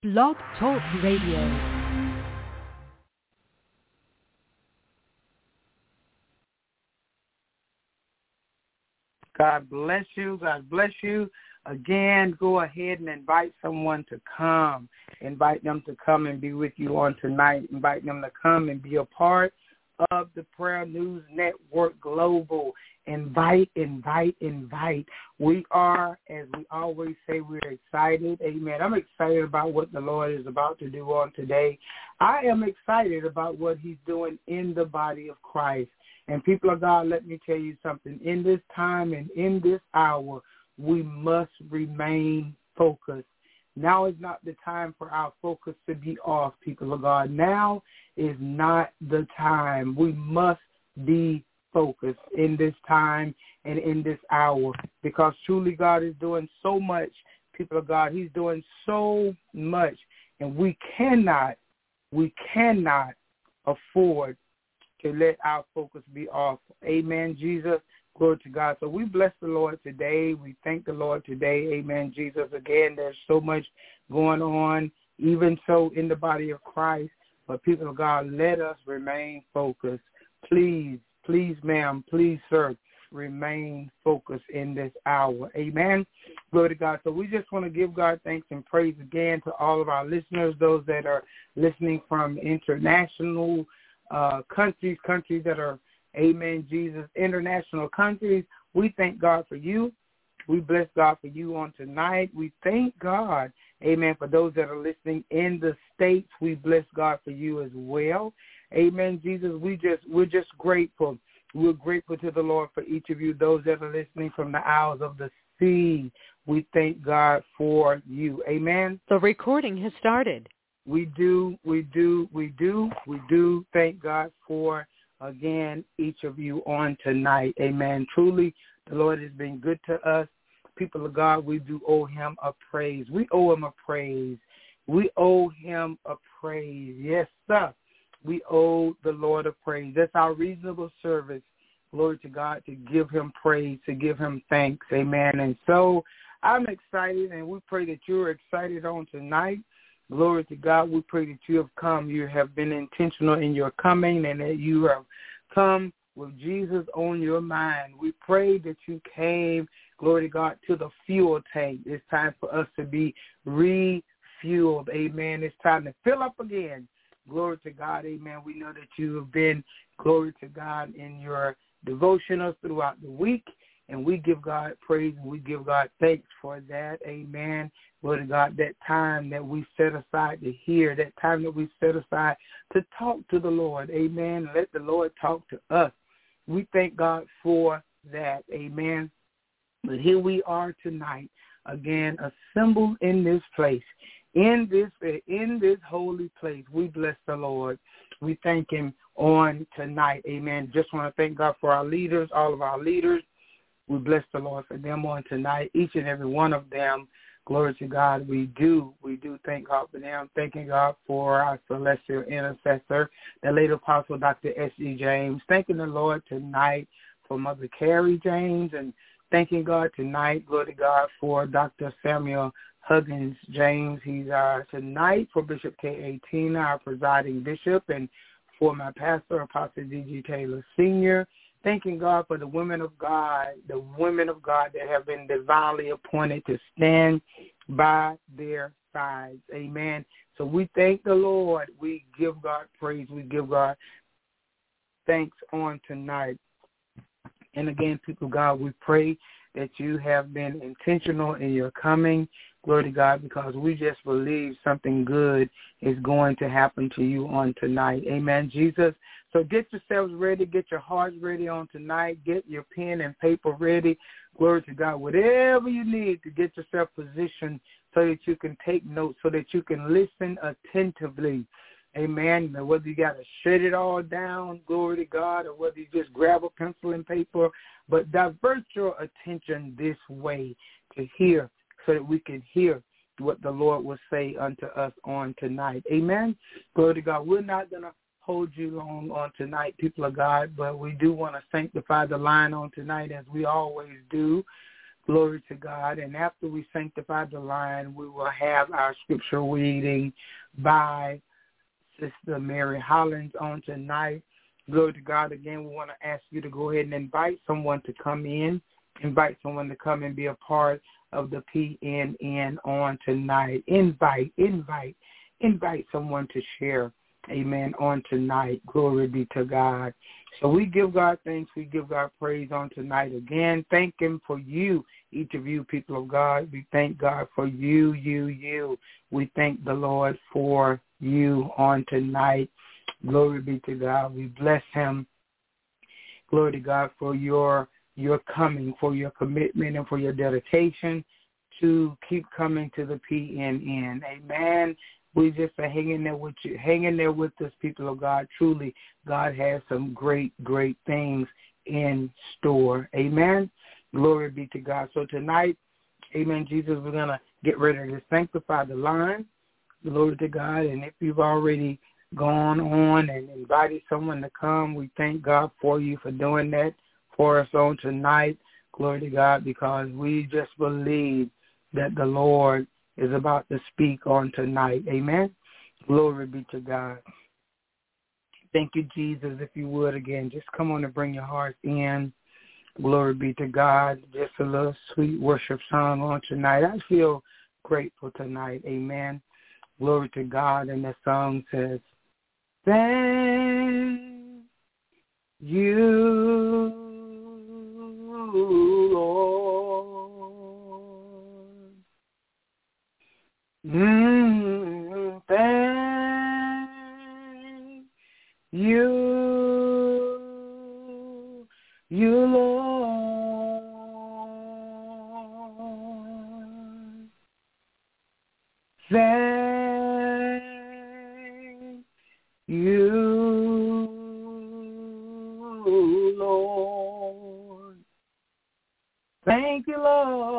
Blog Talk Radio. God bless you. God bless you. Again, go ahead and invite someone to come. Invite them to come and be with you on tonight. Invite them to come and be a part of the Prayer News Network Global. Invite. We are, as we always say, we're excited. Amen. I'm excited about what the Lord is about to do on today. I am excited about what he's doing in the body of Christ. And people of God, let me tell you something. In this time and in this hour, we must remain focused. Now is not the time for our focus to be off, people of God. Now is not the time. We must be focused in this time and in this hour, because truly God is doing so much, people of God. He's doing so much, and we cannot afford to let our focus be off. Amen, Jesus. Glory to God. So we bless the Lord today. We thank the Lord today. Amen, Jesus. Again, there's so much going on, even so in the body of Christ. But people of God, let us remain focused. Please, ma'am, please, sir, remain focused in this hour. Amen. Glory to God. So we just want to give God thanks and praise again to all of our listeners, those that are listening from international countries that are, amen, Jesus, international countries. We thank God for you. We bless God for you on tonight. We thank God, amen, for those that are listening in the States. We bless God for you as well. Amen, Jesus. We're just grateful. We're grateful to the Lord for each of you, those that are listening from the Isles of the Sea. We thank God for you. Amen. The recording has started. We do thank God for, again, each of you on tonight. Amen. Truly, the Lord has been good to us. People of God, we do owe him a praise. We owe him a praise. We owe him a praise. Yes, sir. We owe the Lord a praise. That's our reasonable service. Glory to God, to give him praise, to give him thanks. Amen. And so I'm excited, and we pray that you're excited on tonight. Glory to God. We pray that you have come. You have been intentional in your coming, and that you have come with Jesus on your mind. We pray that you came, glory to God, to the fuel tank. It's time for us to be refueled. Amen. It's time to fill up again. Glory to God. Amen. We know that you have been, glory to God, in your devotionals throughout the week. And we give God praise and we give God thanks for that. Amen. Glory to God, that time that we set aside to hear, that time that we set aside to talk to the Lord. Amen. Let the Lord talk to us. We thank God for that. Amen. But here we are tonight, again, assembled in this place, in this holy place. We bless the Lord. We thank him on tonight. Amen. Just want to thank God for our leaders, all of our leaders. We bless the Lord for them on tonight, each and every one of them. Glory to God. We do thank God for them. Thanking God for our celestial intercessor, the late Apostle Dr. S.E. James. Thanking the Lord tonight for Mother Carrie James, and thanking God tonight, glory to God, for Dr. Samuel Huggins James. He's tonight for Bishop K.A. Tina, our presiding bishop, and for my pastor, Apostle D.G. Taylor Sr., thanking God for the women of God that have been divinely appointed to stand by their sides. Amen. So we thank the Lord. We give God praise. We give God thanks on tonight. And again, people of God, we pray that you have been intentional in your coming. Glory to God, because we just believe something good is going to happen to you on tonight. Amen, Jesus. So get yourselves ready. Get your hearts ready on tonight. Get your pen and paper ready. Glory to God. Whatever you need to get yourself positioned so that you can take notes, so that you can listen attentively. Amen. Now, whether you got to shut it all down, glory to God, or whether you just grab a pencil and paper, but divert your attention this way to hear, so that we can hear what the Lord will say unto us on tonight. Amen. Glory to God. We're not going to hold you long on tonight, people of God, but we do want to sanctify the line on tonight as we always do. Glory to God. And after we sanctify the line, we will have our scripture reading by Sister Mary Hollins on tonight. Glory to God. Again, we want to ask you to go ahead and invite someone to come in, invite someone to come and be a part of the PNN on tonight. Invite someone to share, amen, on tonight. Glory be to God. So we give God thanks. We give God praise on tonight again. Thank him for you, each of you, people of God. We thank God for you. We thank the Lord for you on tonight. Glory be to God. We bless him. Glory to God for your coming, for your commitment, and for your dedication to keep coming to the PNN. Amen. We just are hanging there with you, hanging there with us, people of God. Truly, God has some great, great things in store. Amen. Glory be to God. So tonight, amen, Jesus, we're going to get ready to sanctify the line. Glory to God. And if you've already gone on and invited someone to come, we thank God for you for doing that for us on tonight. Glory to God, because we just believe that the Lord is about to speak on tonight. Amen. Glory be to God. Thank you, Jesus. If you would, again, just come on and bring your heart in. Glory be to God. Just a little sweet worship song on tonight. I feel grateful tonight. Amen. Glory to God. And the song says, thank you, Lord. Thank you, Lord. Thank you, Lord. Thank you,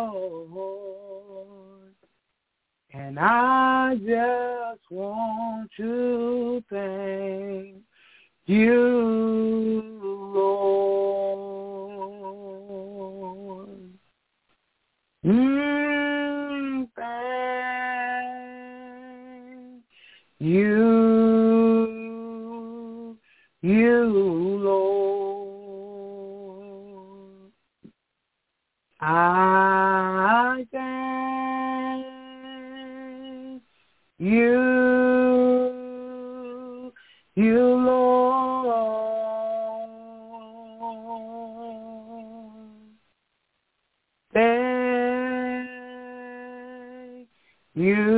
Lord. And I just want to thank you, Lord. Thank you, Lord. I thank you, Lord. Thank you,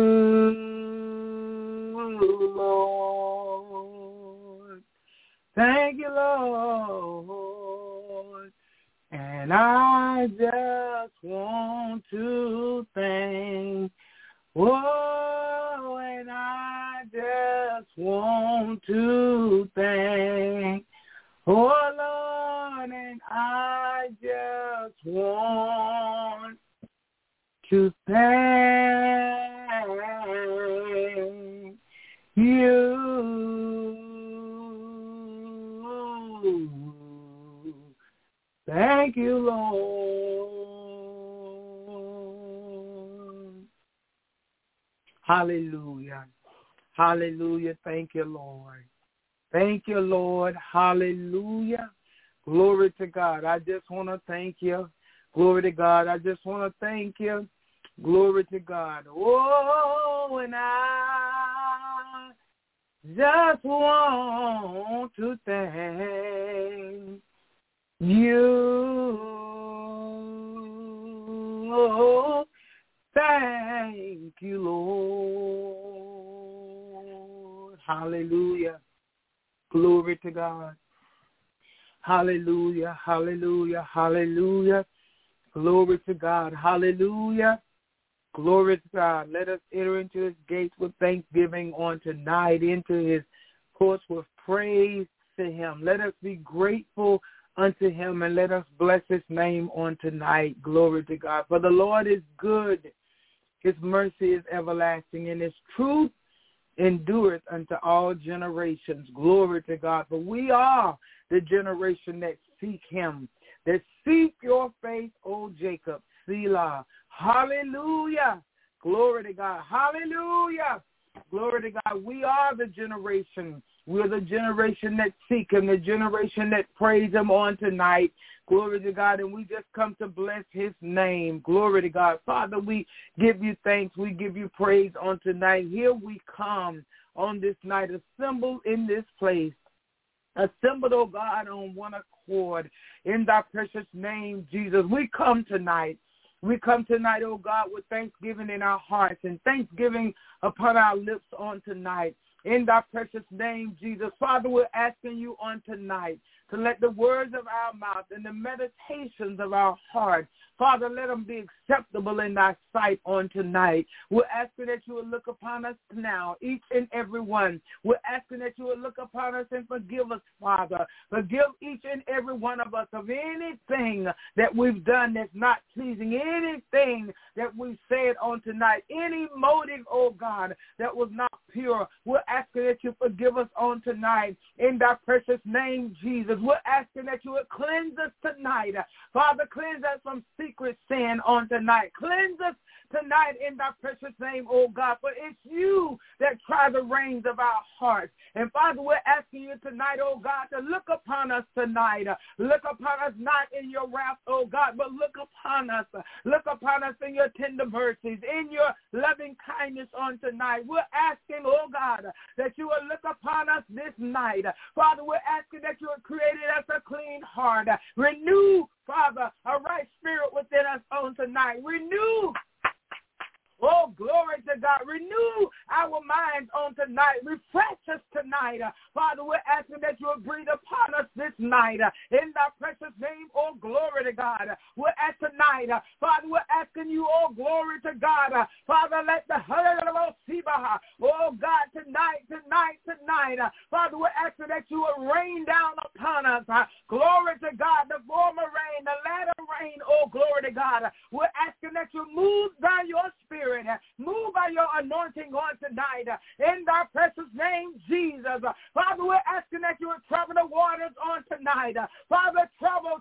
Lord. Thank you, Lord. And I just want to thank, oh, and I just want to thank, oh, Lord, and I just want to thank you. Thank you, Lord. Hallelujah. Hallelujah. Thank you, Lord. Thank you, Lord. Hallelujah. Glory to God. I just want to thank you. Glory to God. I just want to thank you. Glory to God. Oh, and I just want to thank you. Thank you, Lord. Hallelujah. Glory to God. Hallelujah. Hallelujah. Hallelujah. Glory to God. Hallelujah. Glory to God. Let us enter into his gates with thanksgiving on tonight, into his courts with praise to him. Let us be grateful unto him, and let us bless his name on tonight. Glory to God. For the Lord is good. His mercy is everlasting, and his truth endureth unto all generations. Glory to God. For we are the generation that seek him, that seek your face, O Jacob. Selah. Hallelujah. Glory to God. Hallelujah. Glory to God. We are the generation. We're the generation that seek him, the generation that praise him on tonight. Glory to God. And we just come to bless his name. Glory to God. Father, we give you thanks. We give you praise on tonight. Here we come on this night, assembled in this place. Assembled, oh God, on one accord. In thy precious name, Jesus. We come tonight. We come tonight, oh God, with thanksgiving in our hearts and thanksgiving upon our lips on tonight. In thy precious name, Jesus. Father, we're asking you on tonight to let the words of our mouth and the meditations of our heart, Father, let them be acceptable in thy sight on tonight. We're asking that you will look upon us now, each and every one. We're asking that you will look upon us and forgive us, Father. Forgive each and every one of us of anything that we've done that's not pleasing, anything that we've said on tonight, any motive, oh God, that was not pure. We're asking that you forgive us on tonight in thy precious name, Jesus. We're asking that you would cleanse us tonight. Father, cleanse us from secret sin on tonight. Cleanse us tonight in thy precious name, oh God, for it's you that try the reins of our hearts. And Father, we're asking you tonight, oh God, to look upon us tonight. Look upon us not in your wrath, oh God, but look upon us. Look upon us in your tender mercies, in your loving kindness on tonight. We're asking, oh God, that you will look upon us this night. Father, we're asking that you would create us a clean heart. Renew, Father, a right spirit within us on tonight. Renew, oh, glory to God. Renew our minds on tonight. Refresh us tonight. Father, we're asking that you will breathe upon us this night. In thy precious name, oh, glory to God. We're at tonight. Father, we're asking you, oh, glory to God. Father, let the oh, God, tonight. Father, we're asking that you will rain down upon us. Glory to God. The former rain, the latter rain, oh, glory to God. We're asking that you move by your spirit. Move by your anointing on tonight. In thy precious name, Jesus. Father, we're asking that you would trouble the waters on tonight. Father, trouble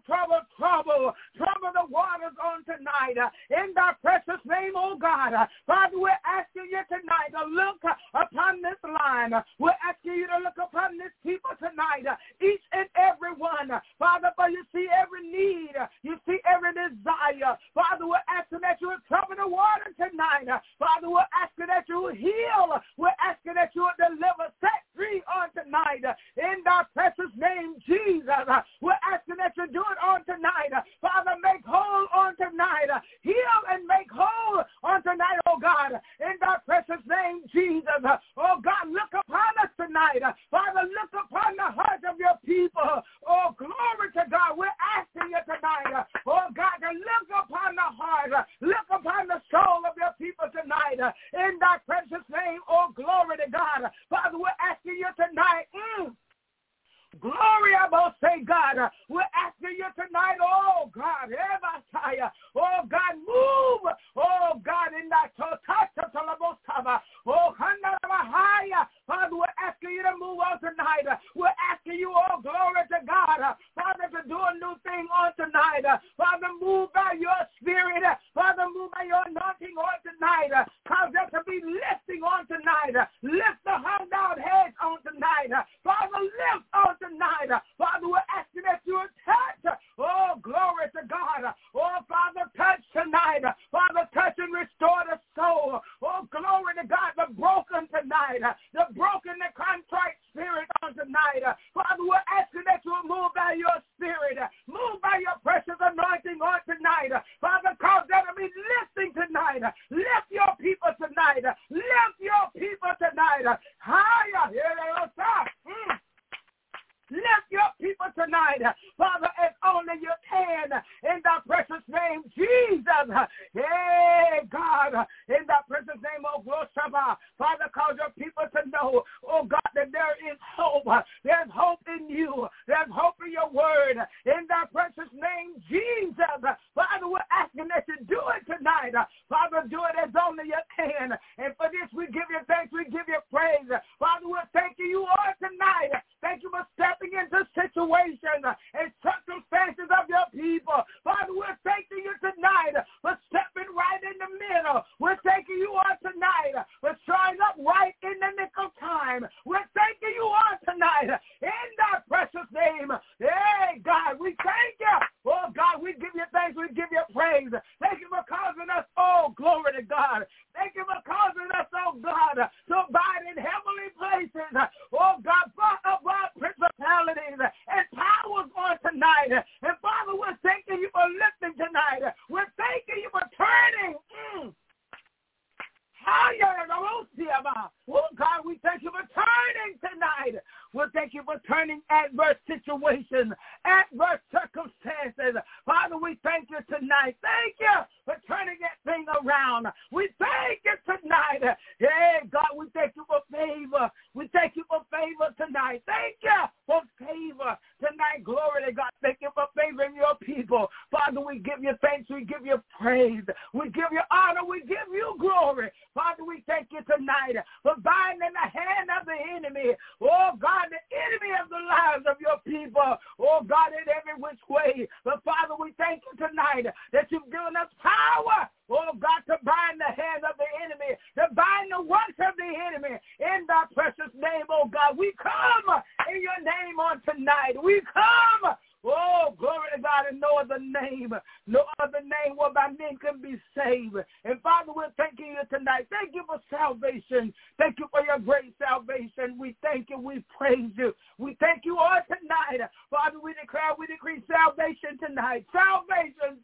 the waters on tonight. In thy precious name, oh God. Father, we're asking you tonight to look upon this line. We're asking you to look upon this people tonight. Each and every one. Father, for you see every need. You see every desire. Father, we're asking that you would trouble the water tonight. Father, we're asking that you would heal. We're asking that you would deliver, set free on tonight. In thy precious name, Jesus. We're asking that you do it on tonight. Father, make whole on tonight. Heal and make whole on tonight, oh God. In thy precious name, Jesus. Oh God, look upon us tonight. Father, look upon the hearts of your people. Oh, glory to God. We're asking you tonight. Oh God, to look upon the heart. Look upon the soul of your people tonight. In thy precious name, oh glory to God. Father, we're asking you tonight. Glory, I will say, God. We're asking you tonight, oh God, oh God, move, oh God, in that Father, we're asking you to move on tonight. We're asking you, oh glory to God, Father, to do a new thing on tonight. Father, move by your spirit. Father, move by your anointing on tonight. Cause there to be lifting on tonight. Lift the hung down heads on tonight. Father, lift on tonight. Father, we're asking that you would touch. Oh, glory to God. Oh, Father, touch tonight. Father, touch and restore the soul. Oh, glory to God, the broken tonight. The broken, the contrite spirit on tonight. Father, we're asking that you will move by your spirit. Move by your precious anointing on tonight. Father, cause there to be lifting tonight. Lift your people tonight. Lift your people tonight. Higher. Lift your people tonight, Father, as only you can, in thy precious name, Jesus. Hey, God, in thy precious name, oh, Shabbat. Father, cause your people to know, oh, God, that there is hope. There's hope in you. There's hope in your word. In thy precious name, Jesus. Father, we're asking that you do it tonight. Father, do it as only you can. And for this, we give you thanks. We give you praise. Father, we're thanking you all tonight. Thank you for stepping into situations and circumstances of your people. time. We're thanking you on tonight in that precious name. Hey, God, we thank you. Oh, God, we give you thanks. We give you praise. Thank you for causing us, oh, glory to God. Thank you for causing us, oh, God, to abide in heavenly places. Oh, God, far above principalities and powers on tonight. And, Father, we're thanking you for lifting tonight. We're thanking you for turning. Oh, God, we thank you for turning tonight. We thank you for turning adverse situations, adverse circumstances. Father, we thank you tonight. Thank you for turning that thing around. We thank you tonight. Hey, God, we thank you for favor. We thank you for favor tonight. Thank you for favor tonight. Glory to God. Thank you for favoring your people. Father, we give you thanks. We give you praise. We give you honor. We give you glory. Father, we thank you tonight for binding the hand of the enemy. Oh, God, the enemy of the lives of your people. Oh, God, in every which way. But, Father, we thank you tonight that you've given us power, oh, God, to bind the hand of the enemy, to bind the works of the enemy. In thy precious name, oh, God, we come in your name on tonight. We come. Oh, glory to God, and no other name whereby men can be saved. And, Father, we're thanking you tonight. Thank you for salvation. Thank you for your great salvation. We thank you. We praise you. We thank you all tonight. Father, we decree salvation tonight. Salvation.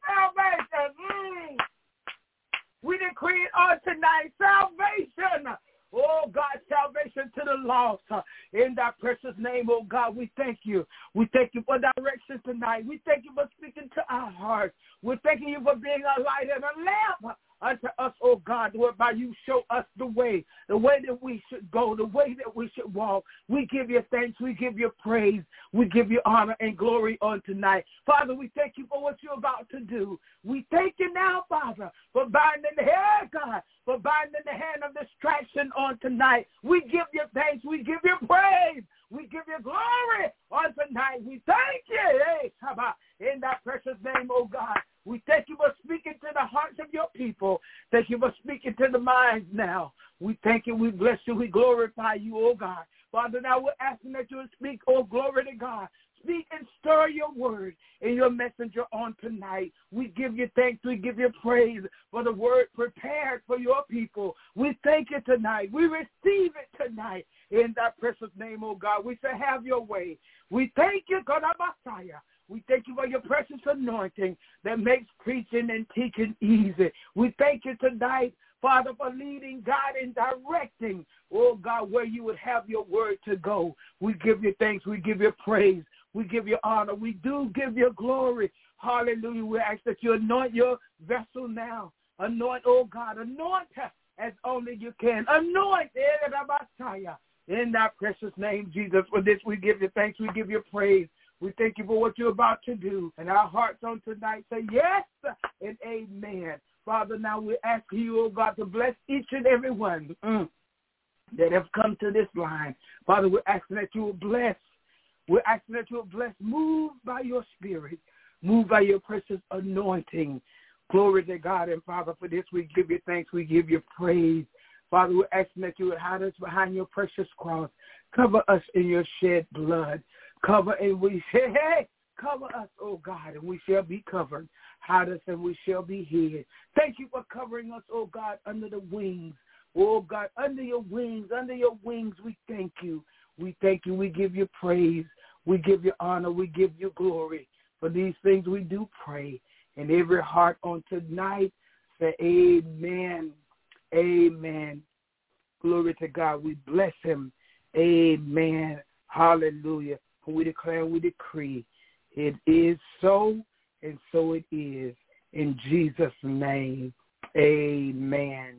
We decree it on tonight. Salvation. Oh, God, salvation to the lost. In thy precious name, oh, God, we thank you. We thank you for direction tonight. We thank you for speaking to our hearts. We're thanking you for being a light and a lamp unto us, oh, God, whereby you show us the way that we should go, the way that we should walk. We give you thanks. We give you praise. We give you honor and glory on tonight. Father, we thank you for what you're about to do. We thank you now, Father, for binding the hand, God, for binding the hand of distraction on tonight. We give you thanks. We give you praise. We give you glory on tonight. We thank you. Hey, in that precious name, oh God. We thank you for speaking to the hearts of your people. Thank you for speaking to the minds now. We thank you. We bless you. We glorify you, oh God. Father, now we're asking that you would speak, oh glory to God. Speak and stir your word in your messenger on tonight. We give you thanks. We give you praise for the word prepared for your people. We thank you tonight. We receive it tonight in that precious name, oh God. We say, have your way. We thank you, God, our Messiah. We thank you for your precious anointing that makes preaching and teaching easy. We thank you tonight, Father, for leading, guiding, directing, oh God, where you would have your word to go. We give you thanks. We give you praise. We give you honor. We do give you glory. Hallelujah. We ask that you anoint your vessel now. Anoint, oh God, anoint as only you can. Anoint in that precious name, Jesus. For this we give you thanks. We give you praise. We thank you for what you're about to do. And our hearts on tonight say yes and amen. Father, now we ask you, oh God, to bless each and every one that have come to this line. Father, we're asking that you will bless. We're asking that you will bless. Move by your spirit. Move by your precious anointing. Glory to God. And Father, for this we give you thanks. We give you praise. Father, we're asking that you would hide us behind your precious cross. Cover us in your shed blood. Cover and we say, hey, cover us, oh God, and we shall be covered. Hide us and we shall be hid. Thank you for covering us, oh God, under the wings. Oh God, under your wings, we thank you. We thank you. We give you praise. We give you honor. We give you glory. For these things we do pray. And every heart on tonight say amen. Amen. Glory to God. We bless him. Amen. Hallelujah. We declare and we decree it is so, and so it is. In Jesus' name, amen.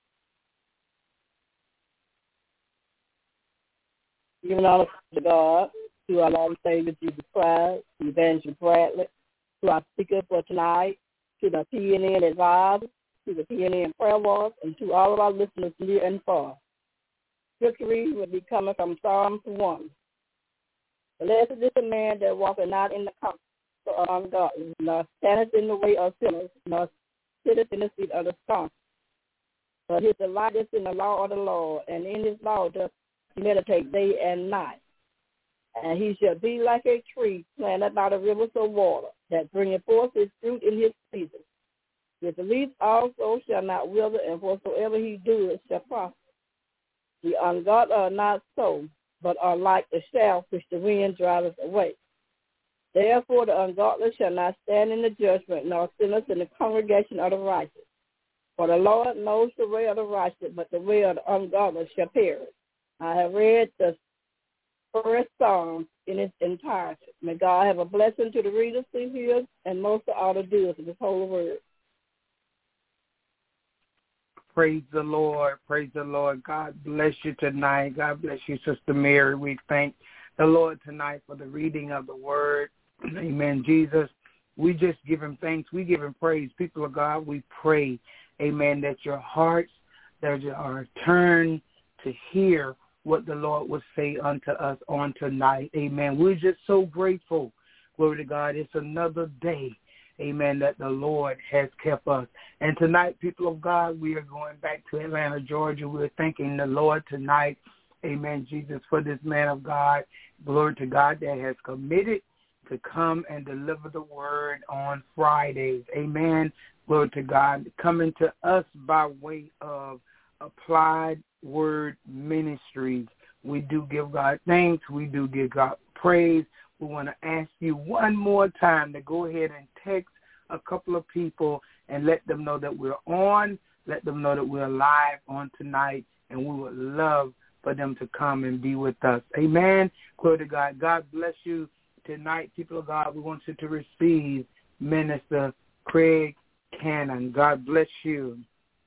Giving all to God, to our Lord and Savior Jesus Christ, to Evangelist Bradley, to our speaker for tonight, to the PNN advisor, to the PNN prayer walk, and to all of our listeners near and far. Scripture reading will be coming from Psalms 1. Blessed is the man that walketh not in the counsel of ungodly, nor standeth in the way of sinners, nor sitteth in the seat of the scornful. But his delight is in the law of the Lord, and in his law doth meditate day and night. And he shall be like a tree planted by the rivers of water, that bringeth forth his fruit in his season. His leaf also shall not wither, and whatsoever he doeth shall prosper. The ungodly are not so, but are like the shaft which the wind driveth away. Therefore the ungodly shall not stand in the judgment, nor sinners in the congregation of the righteous. For the Lord knows the way of the righteous, but the way of the ungodly shall perish. I have read the first Psalm in its entirety. May God have a blessing to the readers, the hearers, and most of all the doers of this holy word. Praise the Lord. Praise the Lord. God bless you tonight. God bless you, Sister Mary. We thank the Lord tonight for the reading of the word. Amen. Jesus, we just give him thanks. We give him praise. People of God, we pray, amen, that your hearts that are turned to hear what the Lord will say unto us on tonight. Amen. We're just so grateful. Glory to God. It's another day, amen, that the Lord has kept us. And tonight, people of God, we are going back to Atlanta, Georgia. We're thanking the Lord tonight, amen, Jesus, for this man of God. Glory to God that has committed to come and deliver the word on Fridays. Amen. Glory to God. Coming to us by way of Applied Word Ministries. We do give God thanks. We do give God praise. We want to ask you one more time to go ahead and text a couple of people and let them know that we're on, let them know that we're live on tonight, and we would love for them to come and be with us. Amen. Glory to God. God bless you tonight, people of God. We want you to receive Minister Craig Cannon. God bless you.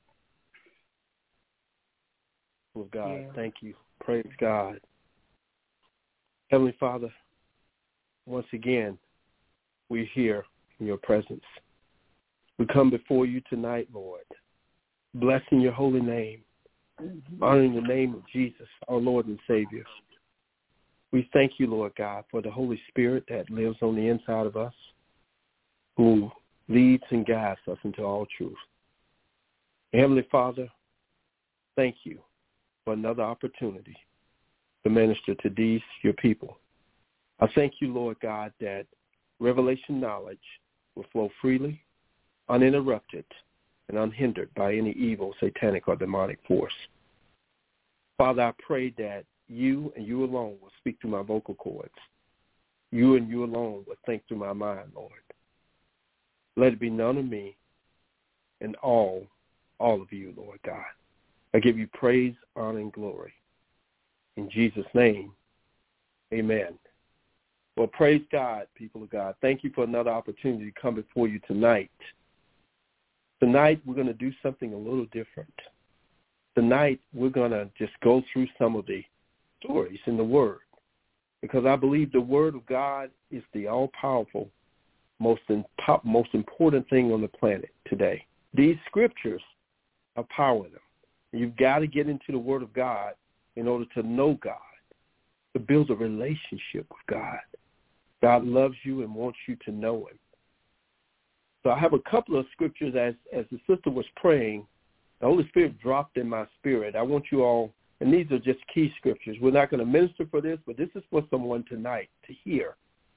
Well, God, thank you. Praise God. Heavenly Father, once again, we're here in your presence. We come before you tonight, Lord, blessing your holy name, honoring the name of Jesus, our Lord and Savior. We thank you, Lord God, for the Holy Spirit that lives on the inside of us, who leads and guides us into all truth. Heavenly Father, thank you for another opportunity to minister to these, your people. I thank you, Lord God, that revelation knowledge will flow freely, uninterrupted, and unhindered by any evil, satanic, or demonic force. Father, I pray that you and you alone will speak through my vocal cords. You and you alone will think through my mind, Lord. Let it be none of me and all of you, Lord God. I give you praise, honor, and glory. In Jesus' name, amen. Well, praise God, people of God. Thank you for another opportunity to come before you tonight. Tonight, we're going to do something a little different. Tonight, we're going to just go through some of the stories in the Word, because I believe the Word of God is the all-powerful, most important thing on the planet today. These scriptures are power in them. You've got to get into the Word of God in order to know God, to build a relationship with God. God loves you and wants you to know him. So I have a couple of scriptures as the sister was praying. The Holy Spirit dropped in my spirit. I want you all, and these are just key scriptures. We're not going to minister for this, but this is for someone tonight to hear.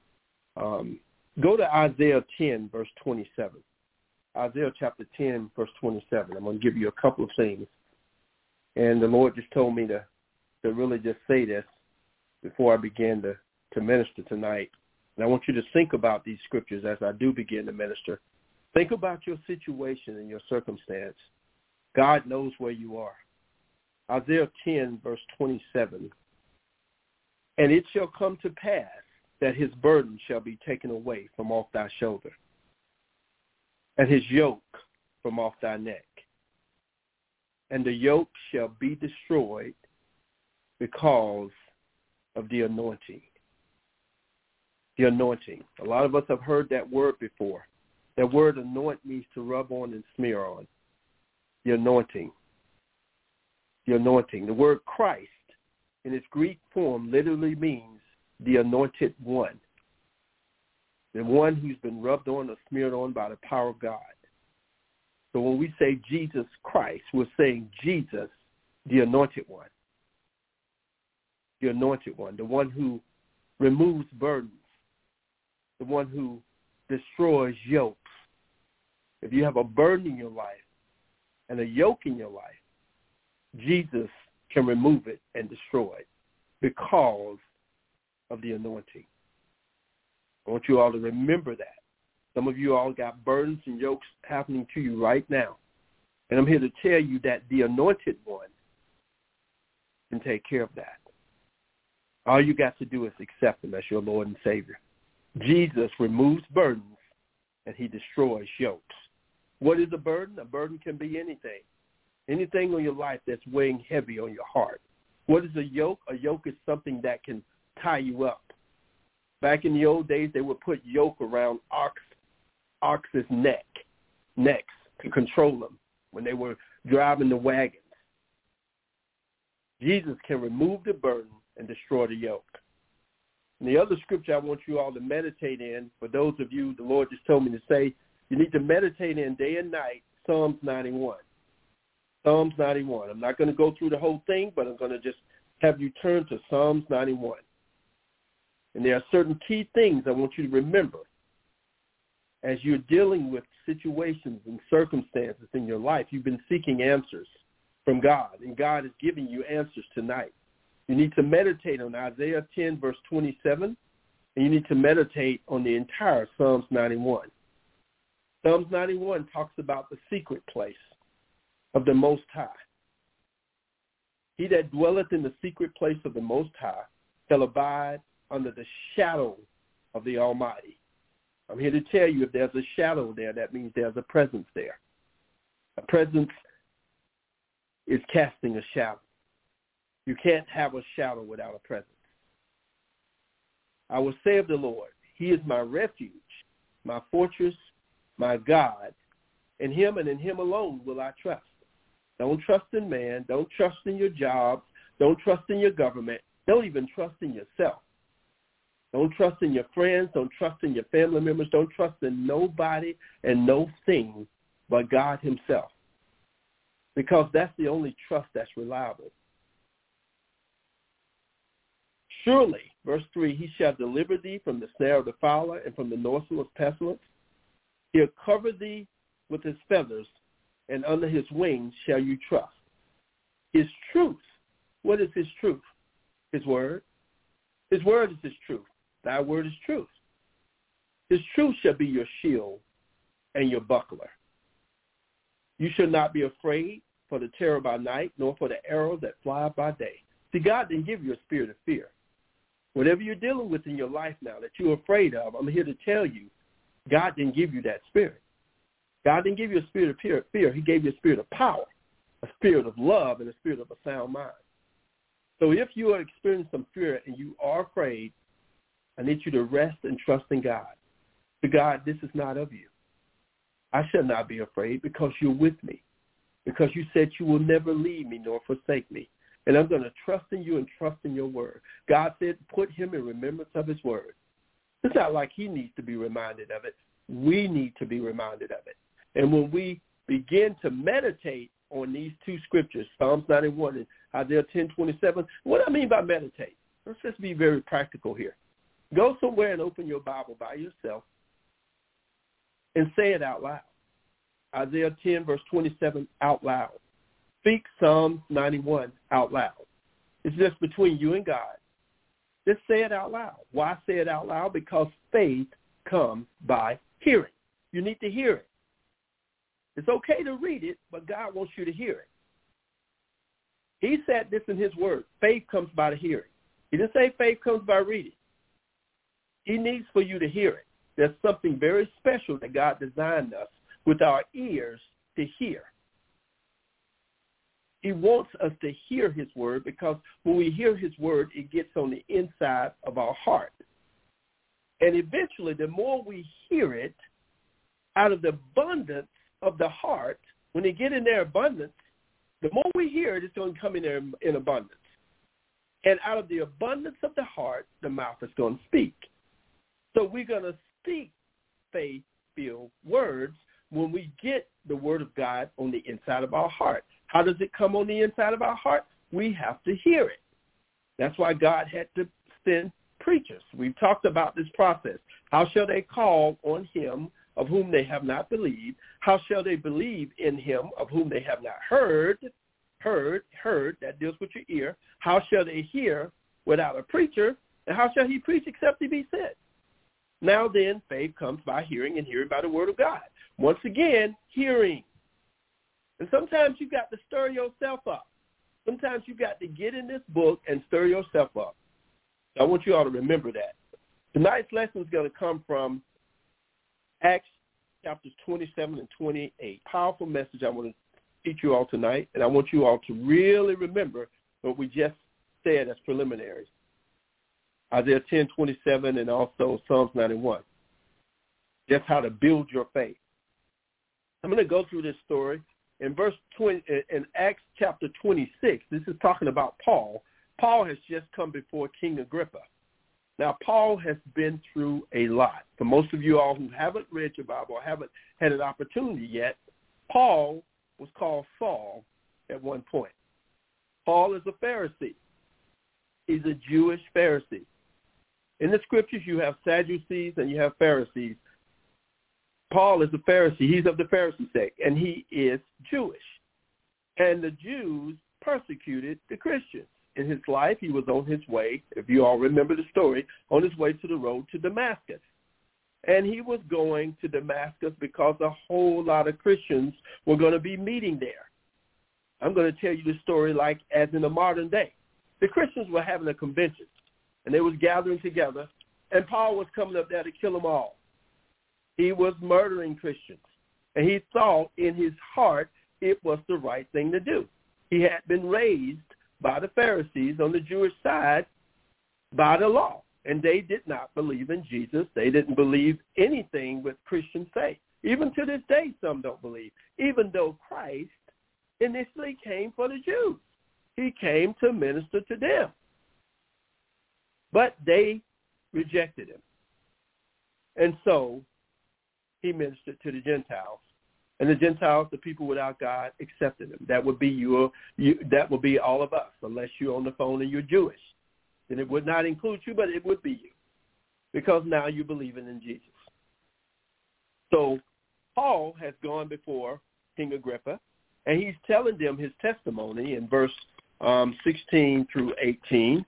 Go to Isaiah 10, verse 27. Isaiah chapter 10, verse 27. I'm going to give you a couple of things. And the Lord just told me to really just say this before I begin to minister tonight. And I want you to think about these scriptures as I do begin to minister. Think about your situation and your circumstance. God knows where you are. Isaiah 10, verse 27. And it shall come to pass that his burden shall be taken away from off thy shoulder, and his yoke from off thy neck. And the yoke shall be destroyed because of the anointing. The anointing. A lot of us have heard that word before. That word anoint means to rub on and smear on. The anointing. The anointing. The word Christ in its Greek form literally means the anointed one. The one who's been rubbed on or smeared on by the power of God. So when we say Jesus Christ, we're saying Jesus, the anointed one. the anointed one, the one who removes burdens, the one who destroys yokes. If you have a burden in your life and a yoke in your life, Jesus can remove it and destroy it because of the anointing. I want you all to remember that. Some of you all got burdens and yokes happening to you right now. And I'm here to tell you that the anointed one can take care of that. All you got to do is accept him as your Lord and Savior. Jesus removes burdens and he destroys yokes. What is a burden? A burden can be anything. Anything on your life that's weighing heavy on your heart. What is a yoke? A yoke is something that can tie you up. Back in the old days, they would put yoke around ox's necks to control them when they were driving the wagons. Jesus can remove the burden and destroy the yoke. And the other scripture I want you all to meditate in, for those of you, the Lord just told me to say, you need to meditate in day and night, Psalms 91. Psalms 91. I'm not going to go through the whole thing, but I'm going to just have you turn to Psalms 91. And there are certain key things I want you to remember as you're dealing with situations and circumstances in your life. You've been seeking answers from God, and God is giving you answers tonight. You need to meditate on Isaiah 10, verse 27, and you need to meditate on the entire Psalms 91. Psalms 91 talks about the secret place of the Most High. He that dwelleth in the secret place of the Most High shall abide under the shadow of the Almighty. I'm here to tell you, if there's a shadow there, that means there's a presence there. A presence is casting a shadow. You can't have a shadow without a presence. I will say of the Lord, he is my refuge, my fortress, my God. In him and in him alone will I trust. Don't trust in man. Don't trust in your job. Don't trust in your government. Don't even trust in yourself. Don't trust in your friends. Don't trust in your family members. Don't trust in nobody and no thing but God himself. Because that's the only trust that's reliable. Surely, verse 3, he shall deliver thee from the snare of the fowler and from the noisome pestilence. He'll cover thee with his feathers, and under his wings shall you trust. His truth. What is his truth? His word. His word is his truth. Thy word is truth. His truth shall be your shield and your buckler. You shall not be afraid for the terror by night, nor for the arrow that flieth by day. See, God didn't give you a spirit of fear. Whatever you're dealing with in your life now that you're afraid of, I'm here to tell you, God didn't give you that spirit. God didn't give you a spirit of fear. He gave you a spirit of power, a spirit of love, and a spirit of a sound mind. So if you are experiencing some fear and you are afraid, I need you to rest and trust in God. To God, this is not of you. I shall not be afraid because you're with me, because you said you will never leave me nor forsake me. And I'm going to trust in you and trust in your word. God said, put him in remembrance of his word. It's not like he needs to be reminded of it. We need to be reminded of it. And when we begin to meditate on these two scriptures, Psalms 91 and Isaiah 10:27, what I mean by meditate, let's just be very practical here. Go somewhere and open your Bible by yourself and say it out loud. Isaiah 10, verse 27, out loud. Speak Psalm 91 out loud. It's just between you and God. Just say it out loud. Why say it out loud? Because faith comes by hearing. You need to hear it. It's okay to read it, but God wants you to hear it. He said this in his word. Faith comes by the hearing. He didn't say faith comes by reading. He needs for you to hear it. There's something very special that God designed us with our ears to hear. He wants us to hear his word because when we hear his word, it gets on the inside of our heart. And eventually, the more we hear it, out of the abundance of the heart, when they get in their abundance, the more we hear it, it's going to come in there in abundance. And out of the abundance of the heart, the mouth is going to speak. So we're going to speak faith-filled words when we get the word of God on the inside of our heart. How does it come on the inside of our heart? We have to hear it. That's why God had to send preachers. We've talked about this process. How shall they call on him of whom they have not believed? How shall they believe in him of whom they have not heard? Heard, that deals with your ear. How shall they hear without a preacher? And how shall he preach except he be sent? Now then, faith comes by hearing, and hearing by the word of God. Once again, hearing. And sometimes you've got to stir yourself up. Sometimes you've got to get in this book and stir yourself up. I want you all to remember that. Tonight's lesson is going to come from Acts chapters 27 and 28. Powerful message I want to teach you all tonight, and I want you all to really remember what we just said as preliminaries. Isaiah 10:27 and also Psalms 91. Just how to build your faith. I'm going to go through this story. In verse 20, in Acts chapter 26, this is talking about Paul. Paul has just come before King Agrippa. Now, Paul has been through a lot. For most of you all who haven't read your Bible or haven't had an opportunity yet, Paul was called Saul at one point. Paul is a Pharisee. He's a Jewish Pharisee. In the scriptures, you have Sadducees and you have Pharisees. Paul is a Pharisee. He's of the Pharisee sect, and he is Jewish. And the Jews persecuted the Christians. In his life, he was on his way, if you all remember the story, on his way to the road to Damascus. And he was going to Damascus because a whole lot of Christians were going to be meeting there. I'm going to tell you the story like as in the modern day. The Christians were having a convention, and they was gathering together, and Paul was coming up there to kill them all. He was murdering Christians, and he thought in his heart it was the right thing to do. He had been raised by the Pharisees on the Jewish side by the law, and they did not believe in Jesus. They didn't believe anything with Christian faith. Even to this day, some don't believe, even though Christ initially came for the Jews. He came to minister to them. But they rejected him. And so he ministered to the Gentiles. And the Gentiles, the people without God, accepted him. That would be that would be all of us, unless you're on the phone and you're Jewish. Then it would not include you, but it would be you, because now you're believing in Jesus. So Paul has gone before King Agrippa, and he's telling them his testimony in verse 16 through 18,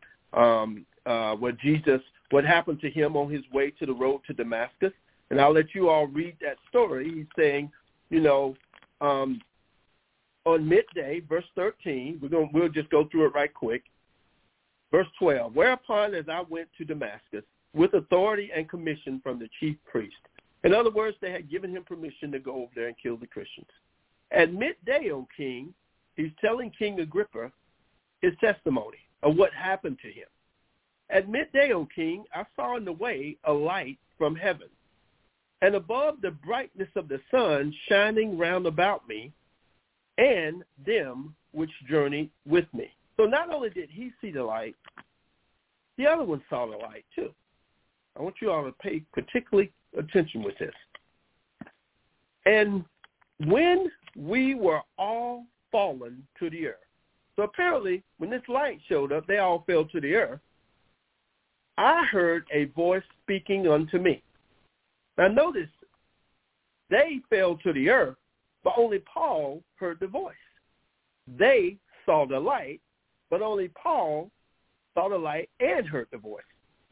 what happened to him on his way to the road to Damascus. And I'll let you all read that story. He's saying, on midday, verse 13, we'll just go through it right quick. Verse 12, whereupon as I went to Damascus with authority and commission from the chief priest. In other words, they had given him permission to go over there and kill the Christians. At midday, O king, he's telling King Agrippa his testimony of what happened to him. At midday, O king, I saw in the way a light from heaven, and above the brightness of the sun shining round about me, and them which journeyed with me. So not only did he see the light, the other one saw the light too. I want you all to pay particularly attention with this. And when we were all fallen to the earth. So apparently, when this light showed up, they all fell to the earth. I heard a voice speaking unto me. Now notice, they fell to the earth, but only Paul heard the voice. They saw the light, but only Paul saw the light and heard the voice.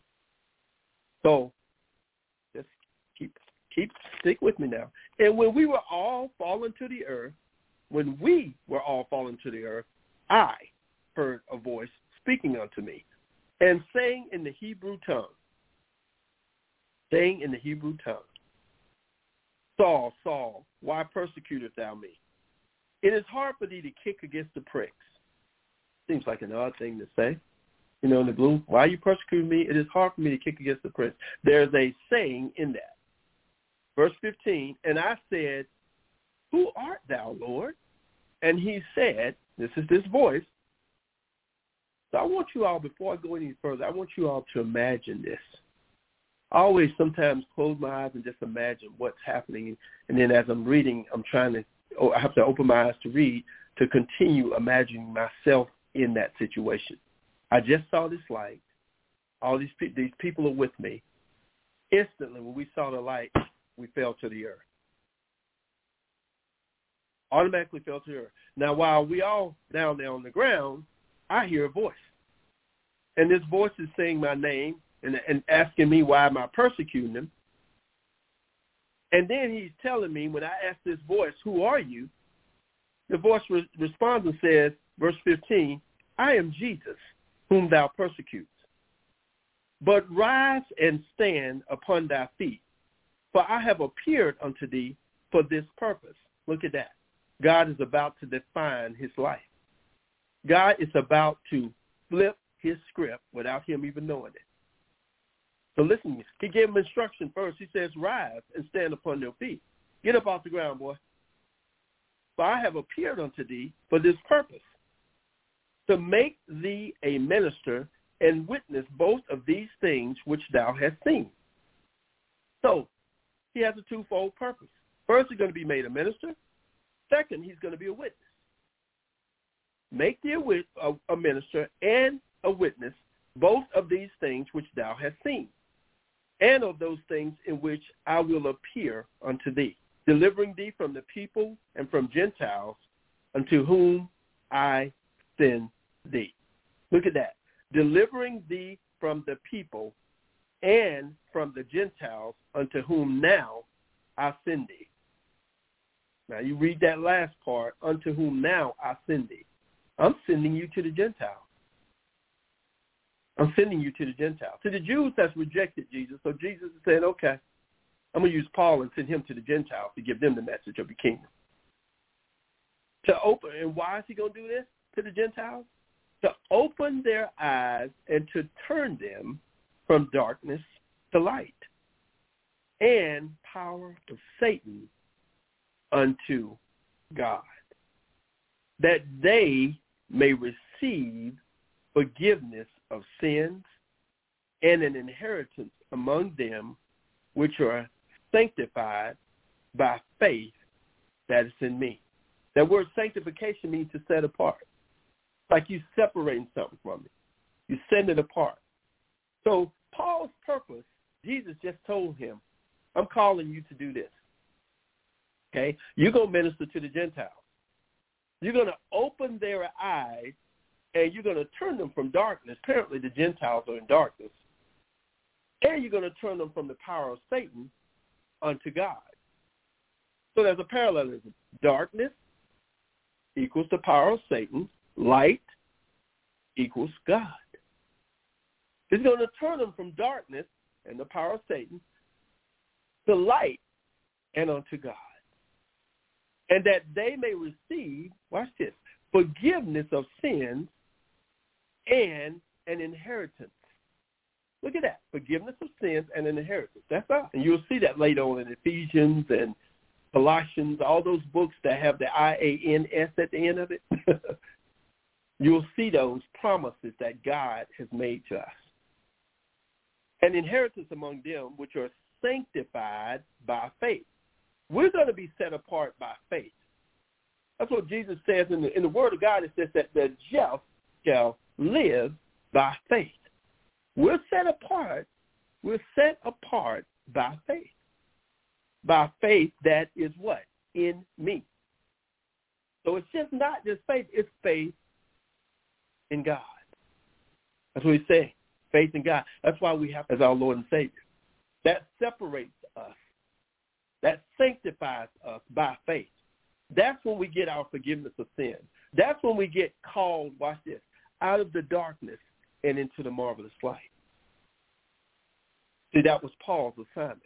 So just stick with me now. And when we were all fallen to the earth, I heard a voice speaking unto me and saying in the Hebrew tongue, Saul, Saul, why persecutest thou me? It is hard for thee to kick against the pricks. Seems like an odd thing to say. In the blue, why are you persecuting me? It is hard for me to kick against the pricks. There's a saying in that. Verse 15, and I said, who art thou, Lord? And he said, this is this voice. So I want you all, before I go any further, I want you all to imagine this. I always sometimes close my eyes and just imagine what's happening. And then as I'm reading, I have to open my eyes to read, to continue imagining myself in that situation. I just saw this light. All these people are with me. Instantly, when we saw the light, we fell to the earth. Automatically fell to the earth. Now, while we all down there on the ground, I hear a voice. And this voice is saying my name and asking me why am I persecuting him. And then he's telling me, when I ask this voice, who are you? The voice responds and says, verse 15, I am Jesus, whom thou persecutest. But rise and stand upon thy feet, for I have appeared unto thee for this purpose. Look at that. God is about to define his life. God is about to flip his script without him even knowing it. So listen, he gave him instruction first. He says, rise and stand upon your feet. Get up off the ground, boy. For I have appeared unto thee for this purpose, to make thee a minister and witness both of these things which thou hast seen. So he has a twofold purpose. First, he's going to be made a minister. Second, he's going to be a witness. Make thee a minister and a witness, both of these things which thou hast seen, and of those things in which I will appear unto thee, delivering thee from the people and from Gentiles, unto whom I send thee. Look at that. Delivering thee from the people and from the Gentiles, unto whom now I send thee. Now you read that last part, unto whom now I send thee. I'm sending you to the Gentiles. I'm sending you to the Gentiles. To the Jews that's rejected Jesus, so Jesus is saying, okay, I'm going to use Paul and send him to the Gentiles to give them the message of the kingdom. To open, and why is he going to do this to the Gentiles? To open their eyes and to turn them from darkness to light and power of Satan unto God, that they may receive forgiveness of sins and an inheritance among them which are sanctified by faith that is in me. That word sanctification means to set apart. Like you separating something from it. You send it apart. So Paul's purpose, Jesus just told him, I'm calling you to do this. Okay? You're going to minister to the Gentiles. You're going to open their eyes and you're going to turn them from darkness. Apparently the Gentiles are in darkness. And you're going to turn them from the power of Satan unto God. So there's a parallelism. Darkness equals the power of Satan. Light equals God. He's going to turn them from darkness and the power of Satan to light and unto God. And that they may receive, watch this, forgiveness of sins and an inheritance. Look at that, forgiveness of sins and an inheritance. That's us. And you'll see that later on in Ephesians and Colossians, all those books that have the IANS at the end of it. You'll see those promises that God has made to us. An inheritance among them which are sanctified by faith. We're going to be set apart by faith. That's what Jesus says in the Word of God. It says that the just shall live by faith. We're set apart. We're set apart by faith. By faith that is what? In me. So it's just not just faith. It's faith in God. That's what he's saying. Faith in God. That's why we have as our Lord and Savior. That separates us. That sanctifies us by faith. That's when we get our forgiveness of sin. That's when we get called, watch this, out of the darkness and into the marvelous light. See, that was Paul's assignment.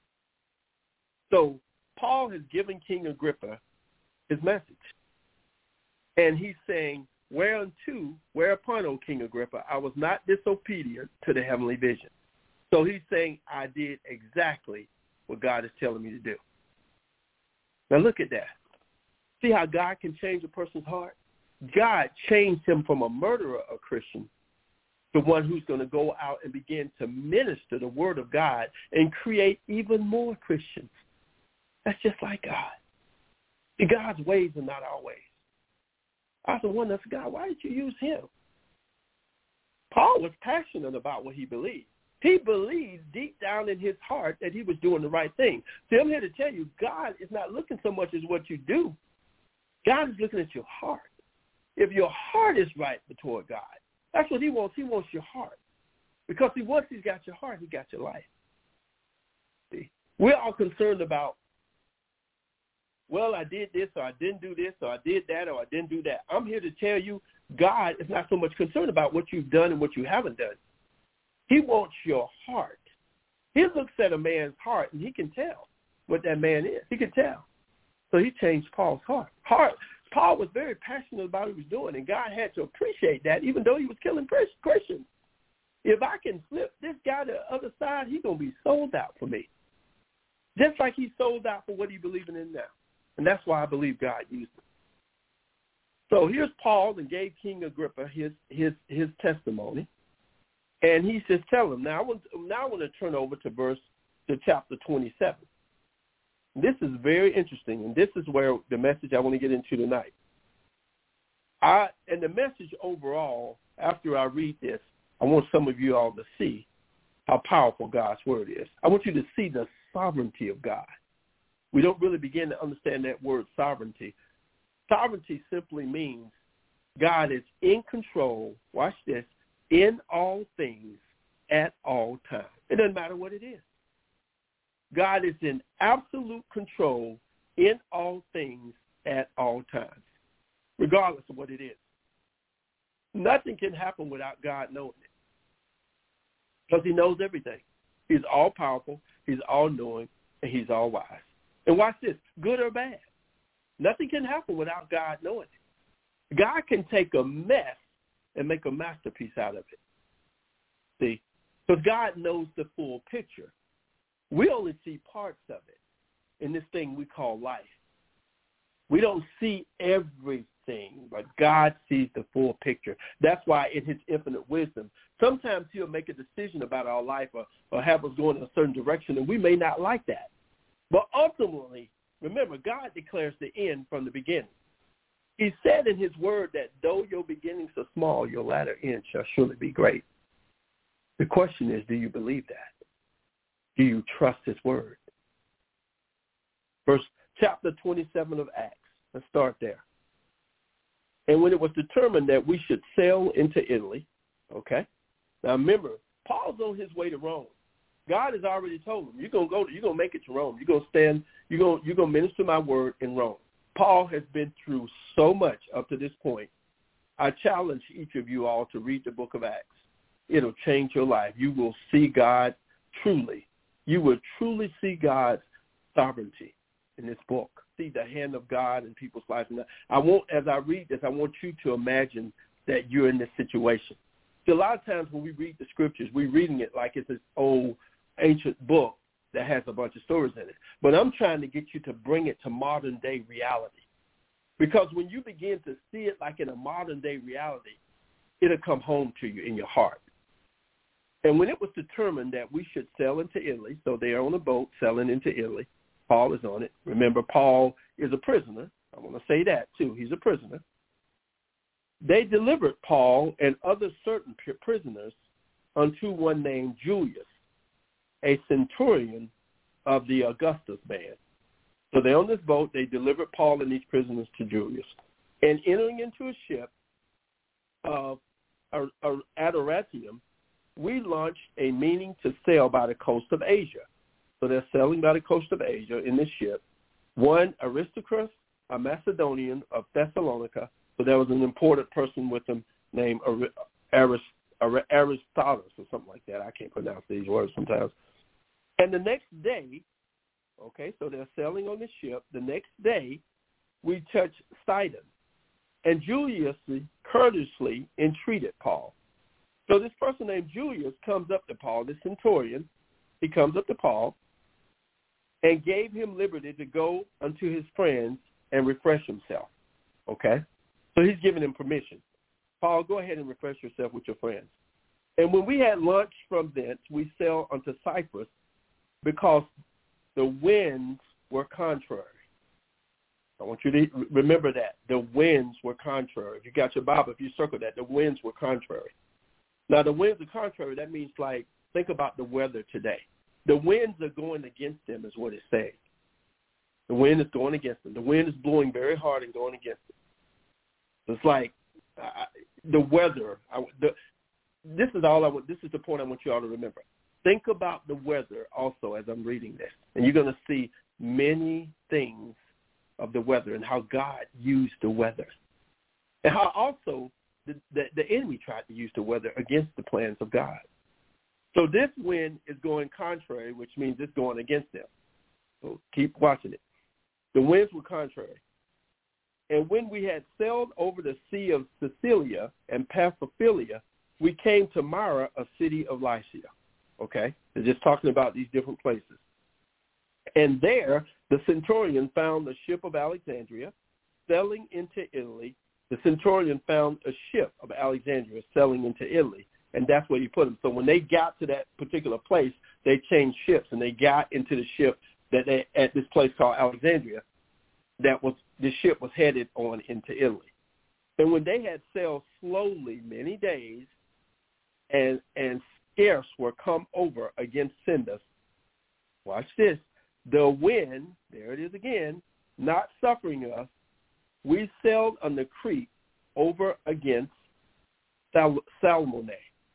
So Paul has given King Agrippa his message. And he's saying, whereupon, O King Agrippa, I was not disobedient to the heavenly vision. So he's saying, I did exactly what God is telling me to do. Now look at that. See how God can change a person's heart? God changed him from a murderer, a Christian, to one who's going to go out and begin to minister the word of God and create even more Christians. That's just like God. See, God's ways are not our ways. I was wondering, God, why did you use him? Paul was passionate about what he believed. He believed deep down in his heart that he was doing the right thing. See, I'm here to tell you, God is not looking so much as what you do. God is looking at your heart. If your heart is right toward God, that's what he wants. He wants your heart. Because once he's got your heart, he got your life. See, we're all concerned about, well, I did this, or I didn't do this, or I did that, or I didn't do that. I'm here to tell you, God is not so much concerned about what you've done and what you haven't done. He wants your heart. He looks at a man's heart, and he can tell what that man is. He can tell. So he changed Paul's heart. Paul was very passionate about what he was doing, and God had to appreciate that, even though he was killing Christians. If I can flip this guy to the other side, he's going to be sold out for me. Just like he's sold out for what he's believing in now. And that's why I believe God used him. So here's Paul, and gave King Agrippa his testimony. And he's just telling him. Now I want to turn over to chapter 27. This is very interesting, and this is where the message I want to get into tonight. And the message overall, after I read this, I want some of you all to see how powerful God's word is. I want you to see the sovereignty of God. We don't really begin to understand that word sovereignty. Sovereignty simply means God is in control, watch this, in all things at all times. It doesn't matter what it is. God is in absolute control in all things at all times, regardless of what it is. Nothing can happen without God knowing it, because he knows everything. He's all-powerful, he's all-knowing, and he's all-wise. And watch this, good or bad. Nothing can happen without God knowing it. God can take a mess and make a masterpiece out of it. See? Because God knows the full picture. We only see parts of it in this thing we call life. We don't see everything, but God sees the full picture. That's why in his infinite wisdom, sometimes he'll make a decision about our life or have us going in a certain direction, and we may not like that. But ultimately, remember, God declares the end from the beginning. He said in his word that though your beginnings are small, your latter end shall surely be great. The question is, do you believe that? Do you trust his word? Chapter 27 of Acts. Let's start there. And when it was determined that we should sail into Italy, okay? Now remember, Paul's on his way to Rome. God has already told him, you're gonna make it to Rome. You're gonna minister my word in Rome. Paul has been through so much up to this point. I challenge each of you all to read the book of Acts. It'll change your life. You will see God truly. You will truly see God's sovereignty in this book. See the hand of God in people's lives. And as I read this, I want you to imagine that you're in this situation. See, a lot of times when we read the scriptures, we're reading it like it's this old ancient book that has a bunch of stories in it. But I'm trying to get you to bring it to modern day reality. Because when you begin to see it like in a modern day reality, it'll come home to you in your heart. And when it was determined that we should sail into Italy, so they are on a boat sailing into Italy, Paul is on it. Remember, Paul is a prisoner. I want to say that too. He's a prisoner. They delivered Paul and other certain prisoners unto one named Julius, a centurion of the Augustus band. So they're on this boat. They delivered Paul and these prisoners to Julius. And entering into a ship of Adramyttium, we launched a meaning to sail by the coast of Asia. So they're sailing by the coast of Asia in this ship. One, Aristarchus, a Macedonian of Thessalonica. So there was an important person with him named Aristarchus or something like that. I can't pronounce these words sometimes. And the next day, okay, so they're sailing on the ship. The next day, we touched Sidon. And Julius courteously entreated Paul. So this person named Julius comes up to Paul, this centurion. He comes up to Paul and gave him liberty to go unto his friends and refresh himself. Okay? So he's giving him permission. Paul, go ahead and refresh yourself with your friends. And when we had lunch from thence, we sailed unto Cyprus because the winds were contrary. I want you to remember that. The winds were contrary. If you got your Bible, if you circle that, the winds were contrary. Now, the winds are contrary. That means, like, think about the weather today. The winds are going against them is what it's saying. The wind is going against them. The wind is blowing very hard and going against them. It's like the weather. This is all I want. This is the point I want you all to remember. Think about the weather also as I'm reading this, and you're going to see many things of the weather and how God used the weather, and how also the enemy tried to use the weather against the plans of God. So this wind is going contrary, which means it's going against them. So keep watching it. The winds were contrary. And when we had sailed over the sea of Sicilia and Pamphylia, we came to Myra, a city of Lycia. Okay? They're just talking about these different places. And there the centurion found the ship of Alexandria sailing into Italy. The centurion found a ship of Alexandria sailing into Italy, and that's where he put them. So when they got to that particular place, they changed ships, and they got into the ship that they at this place called Alexandria. The ship was headed on into Italy. And when they had sailed slowly many days, and scarce were come over against Sindus, watch this, the wind, there it is again, not suffering us, we sailed on the Crete over against Salmone.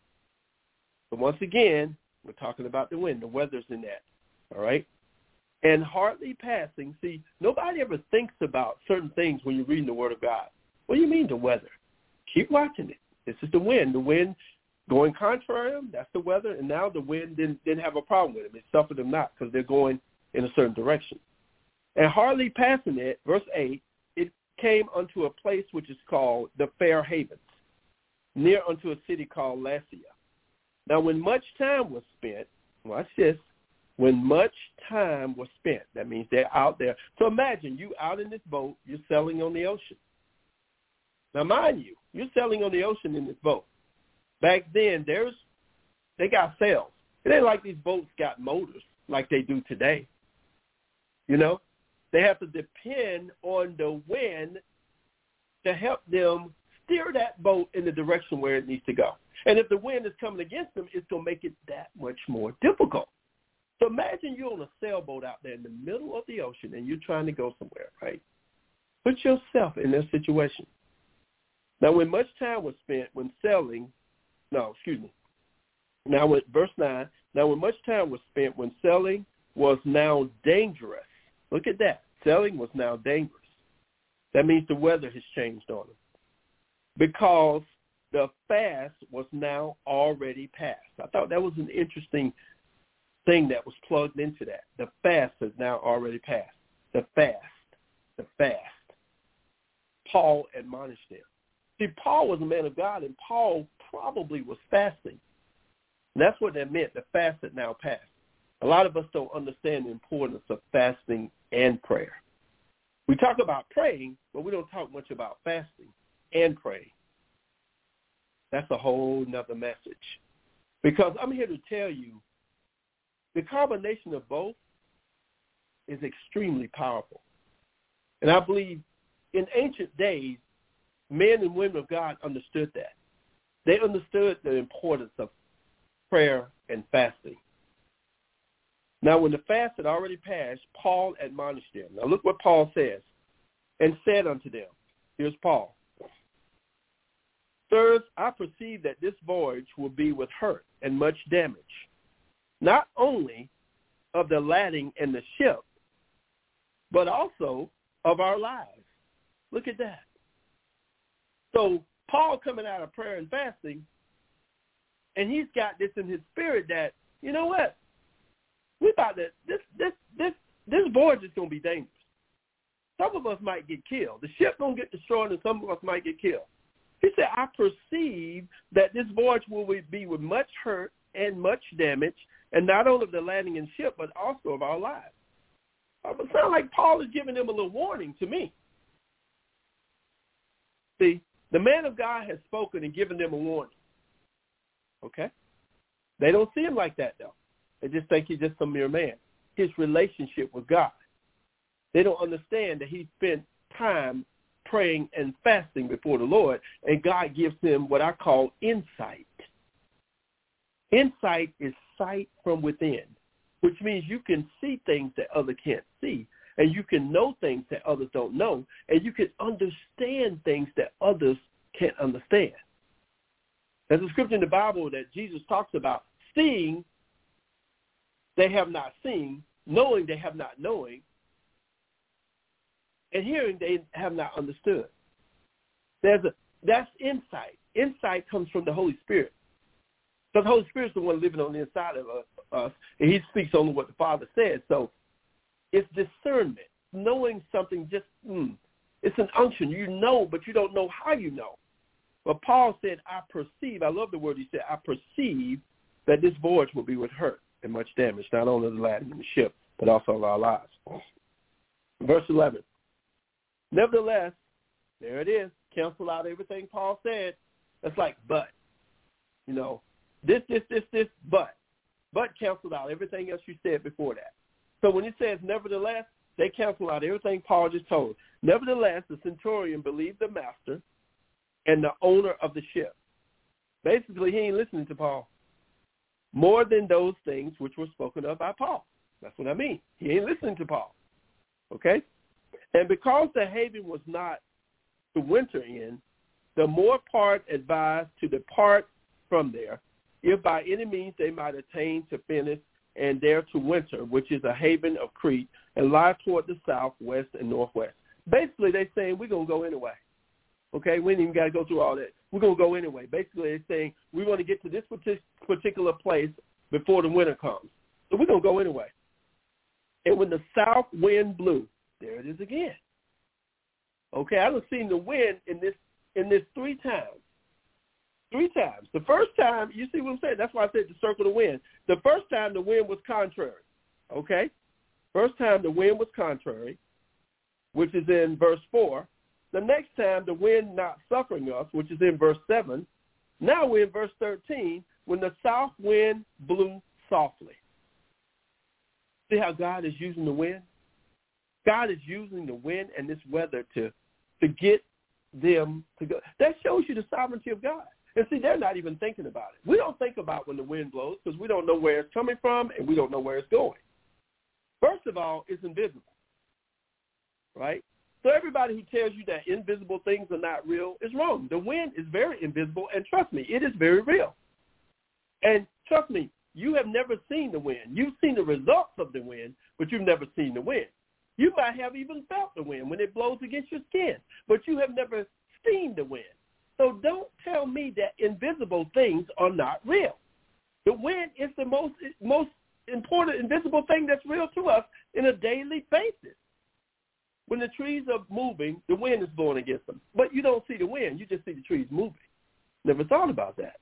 So once again, we're talking about the wind. The weather's in that, all right? And hardly passing. See, nobody ever thinks about certain things when you're reading the Word of God. What do you mean the weather? Keep watching it. This is the wind. The wind going contrary to them, that's the weather. And now the wind didn't have a problem with them. It suffered them not because they're going in a certain direction. And hardly passing it, verse 8, it came unto a place which is called the Fair Havens, near unto a city called Lasea. Now, when much time was spent, watch this, when much time was spent, that means they're out there. So imagine you out in this boat, you're sailing on the ocean. Now, mind you, you're sailing on the ocean in this boat. Back then, they got sails. It ain't like these boats got motors like they do today. You know, they have to depend on the wind to help them steer that boat in the direction where it needs to go. And if the wind is coming against them, it's going to make it that much more difficult. So imagine you're on a sailboat out there in the middle of the ocean and you're trying to go somewhere, right? Put yourself in their situation. Now, when much time was spent when sailing, Now, with verse 9, now when much time was spent when sailing was now dangerous. Look at that. Sailing was now dangerous. That means the weather has changed on them. Because the fast was now already past. I thought that was an interesting thing that was plugged into that. The fast has now already passed. The fast. Paul admonished them. See, Paul was a man of God, and Paul probably was fasting. And that's what that meant. The fast had now passed. A lot of us don't understand the importance of fasting and prayer. We talk about praying, but we don't talk much about fasting and praying. That's a whole nother message. Because I'm here to tell you, the combination of both is extremely powerful. And I believe in ancient days, men and women of God understood that. They understood the importance of prayer and fasting. Now, when the fast had already passed, Paul admonished them. Now, look what Paul says. And said unto them, here's Paul, Sirs, I perceive that this voyage will be with hurt and much damage, not only of the lading and the ship, but also of our lives. Look at that. So Paul coming out of prayer and fasting, and he's got this in his spirit that, you know what? We thought that this voyage is going to be dangerous. Some of us might get killed. The ship going to get destroyed, and some of us might get killed. He said, I perceive that this voyage will be with much hurt and much damage, and not only of the landing and ship, but also of our lives. It sounds like Paul is giving them a little warning to me. See, the man of God has spoken and given them a warning. Okay? They don't see him like that, though. They just think he's just a mere man. His relationship with God. They don't understand that he spent time praying and fasting before the Lord, and God gives him what I call insight Insight is sight from within, which means you can see things that others can't see, and you can know things that others don't know, and you can understand things that others can't understand. There's a scripture in the Bible that Jesus talks about: seeing they have not seen, knowing they have not knowing, and hearing they have not understood. That's insight. Insight comes from the Holy Spirit. So the Holy Spirit's the one living on the inside of us, and he speaks only what the Father says. So it's discernment, knowing something just, it's an unction. You know, but you don't know how you know. But Paul said, I perceive, I love the word he said, I perceive that this voyage will be with hurt and much damage, not only the land and the ship, but also of our lives. Verse 11. Nevertheless, there it is, cancel out everything Paul said. That's like, but, this, but cancel out everything else you said before that. So when it says nevertheless, they cancel out everything Paul just told. Nevertheless, the centurion believed the master and the owner of the ship. Basically, he ain't listening to Paul. More than those things which were spoken of by Paul. That's what I mean. He ain't listening to Paul. Okay? And because the haven was not to winter in, the more part advised to depart from there, if by any means they might attain to Phoenix and there to winter, which is a haven of Crete, and lie toward the south, west, and northwest. Basically, they're saying we're going to go anyway. Okay, we ain't even got to go through all that. We're going to go anyway. Basically, they're saying we want to get to this particular place before the winter comes. So we're going to go anyway. And when the south wind blew, there it is again. Okay, I've seen the wind in this 3 times. 3 times. The first time, you see what I'm saying? That's why I said to circle the wind. The first time the wind was contrary. Okay? First time the wind was contrary, which is in verse 4. The next time, the wind not suffering us, which is in verse 7. Now we're in verse 13, when the south wind blew softly. See how God is using the wind? God is using the wind and this weather to get them to go. That shows you the sovereignty of God. And see, they're not even thinking about it. We don't think about when the wind blows because we don't know where it's coming from and we don't know where it's going. First of all, it's invisible, right? So everybody who tells you that invisible things are not real is wrong. The wind is very invisible, and trust me, it is very real. And trust me, you have never seen the wind. You've seen the results of the wind, but you've never seen the wind. You might have even felt the wind when it blows against your skin, but you have never seen the wind. So don't tell me that invisible things are not real. The wind is the most important invisible thing that's real to us in a daily basis. When the trees are moving, the wind is blowing against them. But you don't see the wind. You just see the trees moving. Never thought about that.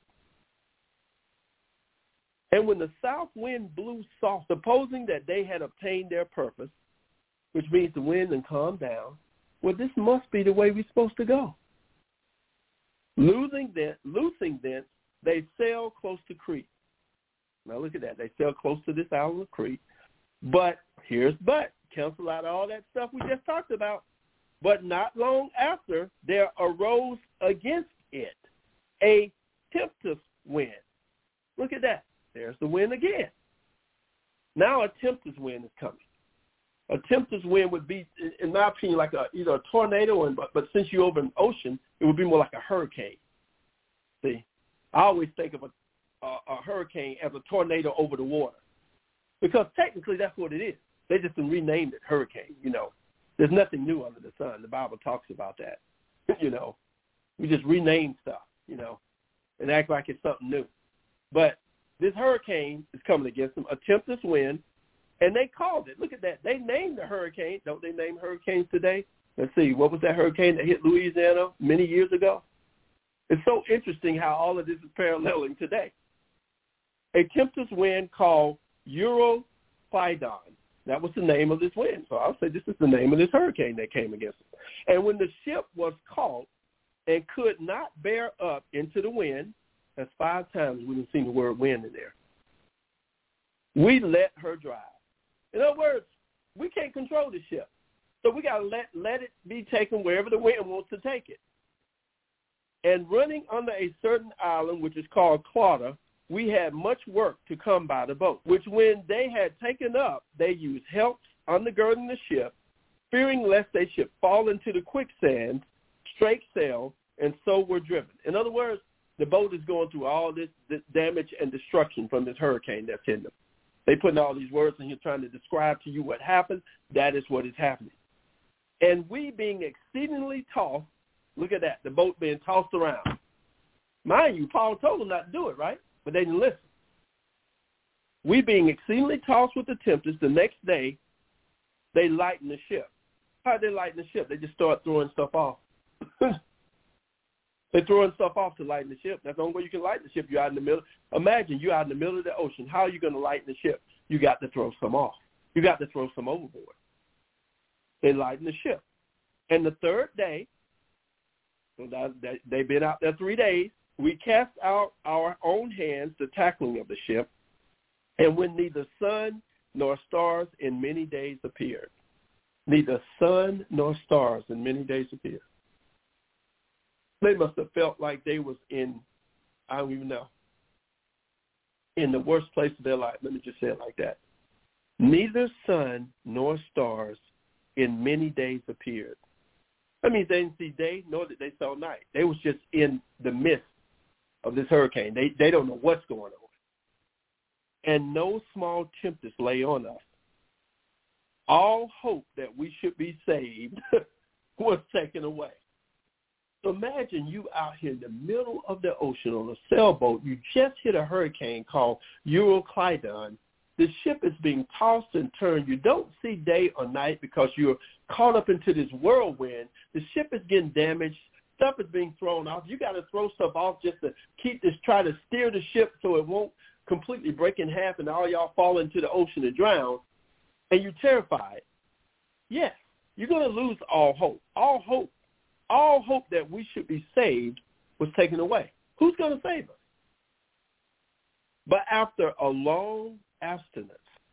And when the south wind blew soft, supposing that they had obtained their purpose, which means the wind and calmed down, well, this must be the way we're supposed to go. Loosing thence, they sailed close to Crete. Now look at that. They sailed close to this island of Crete. But here's but. Cancel out all that stuff we just talked about. But not long after, there arose against it a tempestuous wind. Look at that. There's the wind again. Now a tempestuous wind is coming. A tempestuous wind would be, in my opinion, like either a tornado, but since you're over an ocean, it would be more like a hurricane. See, I always think of a hurricane as a tornado over the water because technically that's what it is. They just renamed it hurricane, There's nothing new under the sun. The Bible talks about that, We just rename stuff, and act like it's something new. But this hurricane is coming against them, a tempestuous wind, and they called it. Look at that. They named the hurricane. Don't they name hurricanes today? Let's see. What was that hurricane that hit Louisiana many years ago? It's so interesting how all of this is paralleling today. A tempestuous wind called Euroclydon. That was the name of this wind. So I'll say this is the name of this hurricane that came against them. And when the ship was caught and could not bear up into the wind, that's 5 times we've seen the word wind in there, we let her drive. In other words, we can't control the ship. So we got to let it be taken wherever the wind wants to take it. And running under a certain island, which is called Clauda, we had much work to come by the boat, which when they had taken up, they used helps undergirding the ship, fearing lest they should fall into the quicksand, straight sail, and so were driven. In other words, the boat is going through all this damage and destruction from this hurricane that's in them. They putting all these words in here trying to describe to you what happened. That is what is happening. And we being exceedingly tossed, look at that, the boat being tossed around. Mind you, Paul told them not to do it, right? But they didn't listen. We being exceedingly tossed with the tempest, the next day, they lightened the ship. How did they lighten the ship? They just start throwing stuff off. They're throwing stuff off to lighten the ship. That's the only way you can lighten the ship. You're out in the middle. Imagine you're out in the middle of the ocean. How are you going to lighten the ship? You got to throw some off. You got to throw some overboard. They lighten the ship. And the third day, they've been out there 3 days, we cast out our own hands the tackling of the ship, and when neither sun nor stars in many days appeared. Neither sun nor stars in many days appeared. They must have felt like they was in, I don't even know, in the worst place of their life. Let me just say it like that. Neither sun nor stars in many days appeared. That means they didn't see day, nor did they saw night. They was just in the midst of this hurricane. They don't know what's going on. And no small tempest lay on us. All hope that we should be saved was taken away. So imagine you out here in the middle of the ocean on a sailboat. You just hit a hurricane called Euroclydon. The ship is being tossed and turned. You don't see day or night because you're caught up into this whirlwind. The ship is getting damaged. Stuff is being thrown off. You got to throw stuff off just to keep this, try to steer the ship so it won't completely break in half and all y'all fall into the ocean and drown. And you're terrified. Yes, you're going to lose all hope. All hope that we should be saved was taken away. Who's going to save us? But after a long abstinence,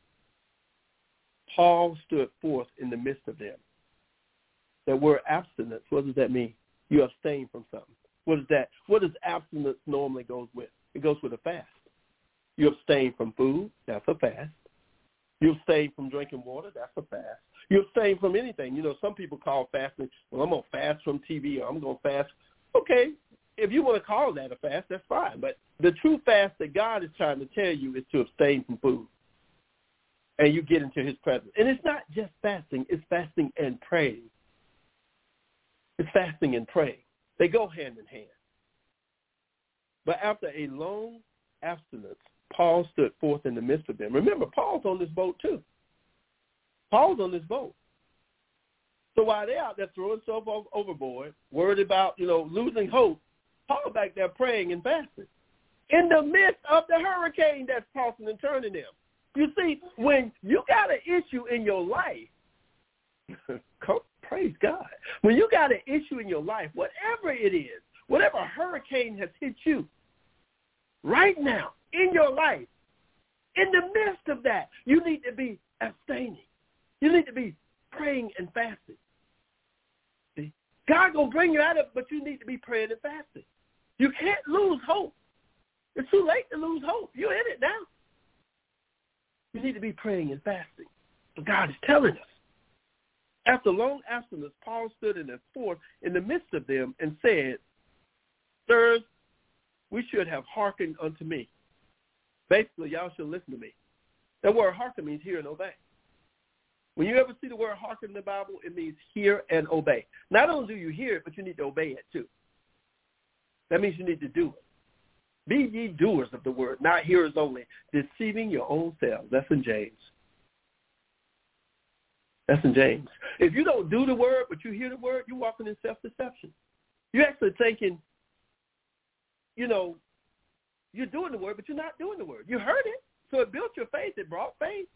Paul stood forth in the midst of them. That word abstinence, what does that mean? You abstain from something. What is that? What does abstinence normally goes with? It goes with a fast. You abstain from food, that's a fast. You abstain from drinking water, that's a fast. You abstain from anything. You know, some people call fasting, well, I'm going to fast from TV or I'm going to fast. Okay, if you want to call that a fast, that's fine. But the true fast that God is trying to tell you is to abstain from food. And you get into his presence. And it's not just fasting, it's fasting and praying. It's fasting and praying. They go hand in hand. But after a long abstinence, Paul stood forth in the midst of them. Remember, Paul's on this boat too. Paul's on this boat. So while they're out there throwing stuff overboard, worried about, losing hope, Paul back there praying and fasting. In the midst of the hurricane that's tossing and turning them. You see, when you got an issue in your life, praise God. When you got an issue in your life, whatever it is, whatever hurricane has hit you, right now, in your life, in the midst of that, you need to be abstaining. You need to be praying and fasting. See? God going to bring you out of it, but you need to be praying and fasting. You can't lose hope. It's too late to lose hope. You're in it now. You need to be praying and fasting. But God is telling us. After long abstinence, Paul stood in the midst of them and said, Sirs, we should have hearkened unto me. Basically, y'all should listen to me. That word hearken means hear and obey. When you ever see the word hearken in the Bible, it means hear and obey. Not only do you hear it, but you need to obey it too. That means you need to do it. Be ye doers of the word, not hearers only, deceiving your own selves. That's in James. That's in James. If you don't do the word, but you hear the word, you're walking in self-deception. You're actually thinking, you're doing the word, but you're not doing the word. You heard it, so it built your faith. It brought faith.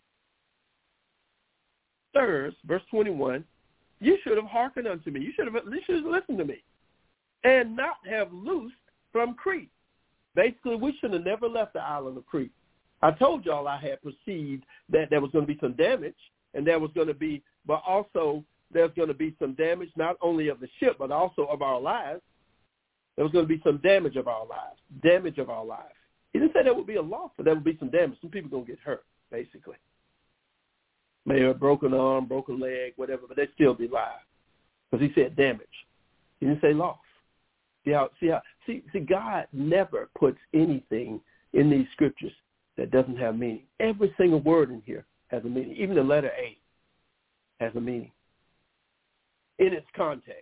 Sirs, verse 21, you should have hearkened unto me. You should have listened to me and not have loosed from Crete. Basically, we should have never left the island of Crete. I told y'all I had perceived that there was going to be some damage, and there was going to be, but also there's going to be some damage not only of the ship, but also of our lives. There was going to be some damage of our lives. He didn't say there would be a loss, but there would be some damage. Some people going to get hurt, basically. Maybe a broken arm, broken leg, whatever, but they'd still be live. Because he said damage. He didn't say loss. See, God never puts anything in these scriptures that doesn't have meaning. Every single word in here has a meaning. Even the letter A has a meaning in its context.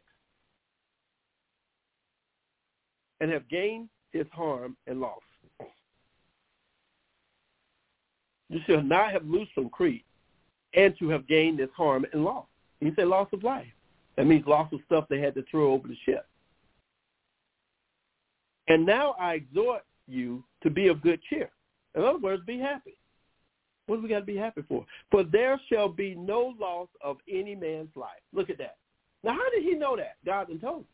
And have gained his harm and loss. You shall not have loosed from Crete, and to have gained this harm and loss. He said loss of life. That means loss of stuff they had to throw over the ship. And now I exhort you to be of good cheer. In other words, be happy. What do we got to be happy for? For there shall be no loss of any man's life. Look at that. Now, how did he know that? God done told him.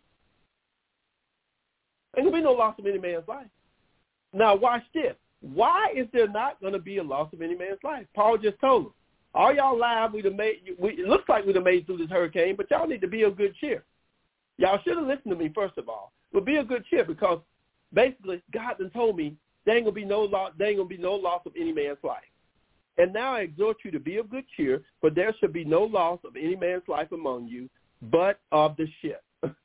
There ain't going to be no loss of any man's life. Now, watch this. Why is there not going to be a loss of any man's life? Paul just told him. All y'all live, it looks like we'd have made it through this hurricane, but y'all need to be of good cheer. Y'all should have listened to me, first of all. But be of good cheer because basically God done told me there ain't going to be no loss of any man's life. And now I exhort you to be of good cheer, for there shall be no loss of any man's life among you, but of the ship.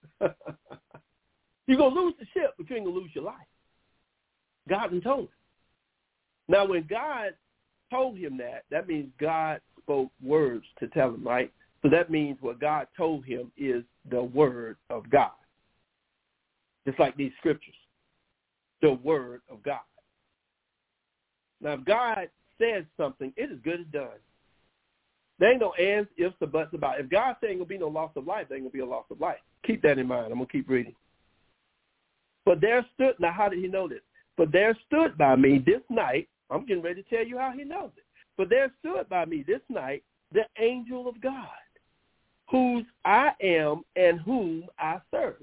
You're going to lose the ship, but you ain't going to lose your life. God done told him. Now, when God told him that means God spoke words to tell him, right? So that means what God told him is the word of God. Just like these scriptures, the word of God. Now, if God says something, it is good as done. There ain't no ands, ifs, or buts about it. If God said ain't going to be no loss of life, there ain't going to be a loss of life. Keep that in mind. I'm going to keep reading. But there stood, now how did he know this? But there stood by me this night, I'm getting ready to tell you how he knows it. But there stood by me this night the angel of God, whose I am and whom I serve.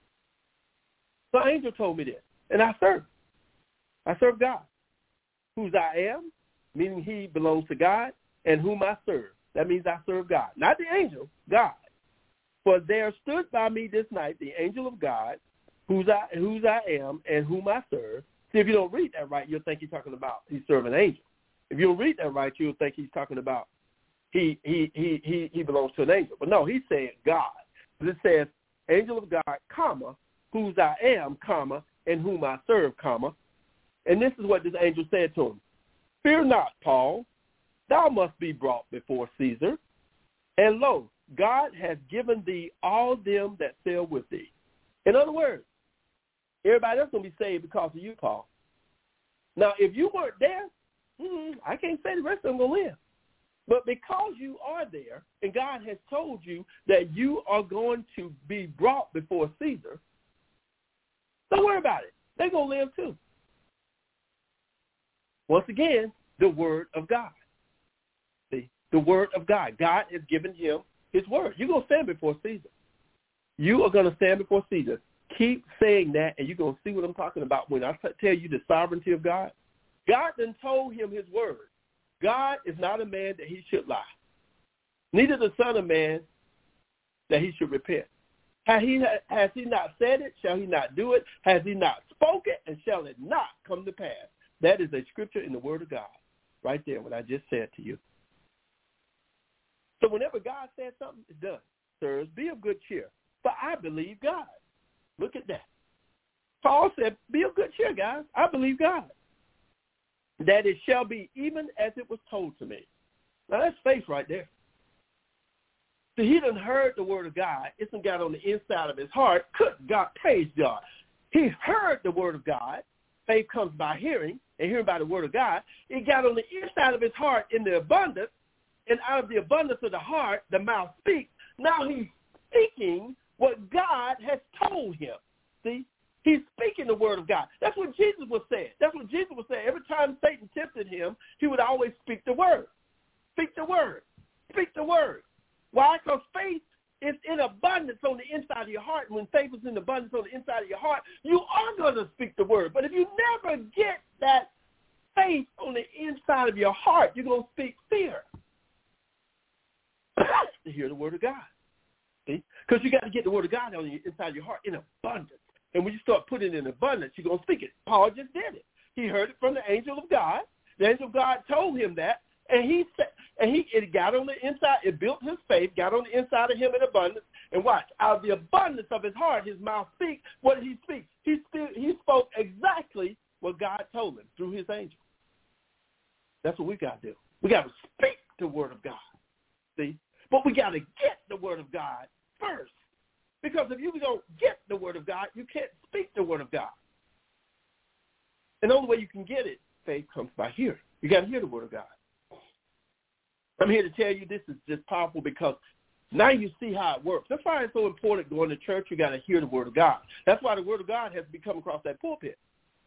So the angel told me this, and I serve. I serve God. Whose I am, meaning he belongs to God, and whom I serve. That means I serve God. Not the angel, God. For there stood by me this night the angel of God, whose I am and whom I serve. See, if you don't read that right, you'll think he's talking about he's serving an angel. If you don't read that right, you'll think he's talking about he belongs to an angel. But no, he said God. It says angel of God, comma, whose I am, comma, and whom I serve, comma. And this is what this angel said to him. Fear not, Paul, thou must be brought before Caesar. And lo, God has given thee all them that sail with thee. In other words, everybody else going to be saved because of you, Paul. Now, if you weren't there, I can't say the rest of them going to live. But because you are there, and God has told you that you are going to be brought before Caesar, don't worry about it. They're going to live too. Once again, the word of God. See, the word of God. God has given him his word. You're going to stand before Caesar. You are going to stand before Caesar. Keep saying that, and you're going to see what I'm talking about when I tell you the sovereignty of God. God then told him his word. God is not a man that he should lie, neither the son of man that he should repent. Has he not said it? Shall he not do it? Has he not spoken? And shall it not come to pass? That is a scripture in the word of God, right there, what I just said to you. So whenever God says something, it's done. Sirs, be of good cheer, for I believe God. Look at that. Paul said, be of good cheer, guys. I believe God, that it shall be even as it was told to me. Now, that's faith right there. So he done heard the word of God. It's done got on the inside of his heart. Good God, praise God. He heard the word of God. Faith comes by hearing, and hearing by the word of God. It got on the inside of his heart in the abundance, and out of the abundance of the heart, the mouth speaks. Now he's speaking what God has told him. See? He's speaking the word of God. That's what Jesus was saying. That's what Jesus was saying. Every time Satan tempted him, he would always speak the word. Speak the word. Speak the word. Why? Because faith is in abundance on the inside of your heart. And when faith is in abundance on the inside of your heart, you are going to speak the word. But if you never get that faith on the inside of your heart, you're going to speak fear. To hear the word of God. See? Because you got to get the word of God on the inside of your heart in abundance. And when you start putting it in abundance, you're going to speak it. Paul just did it. He heard it from the angel of God. The angel of God told him that, and he said, it got on the inside. It built his faith, got on the inside of him in abundance. And watch, out of the abundance of his heart, his mouth speaks. What did he speak? He spoke exactly what God told him through his angel. That's what we got to do. We got to speak the word of God. See, but we got to get the word of God first, because if you don't get the word of God, you can't speak the word of God. And the only way you can get it, faith comes by hearing. You got to hear the word of God. I'm here to tell you this is just powerful because now you see how it works. That's why it's so important going to church. You got to hear the word of God. That's why the word of God has to come across that pulpit.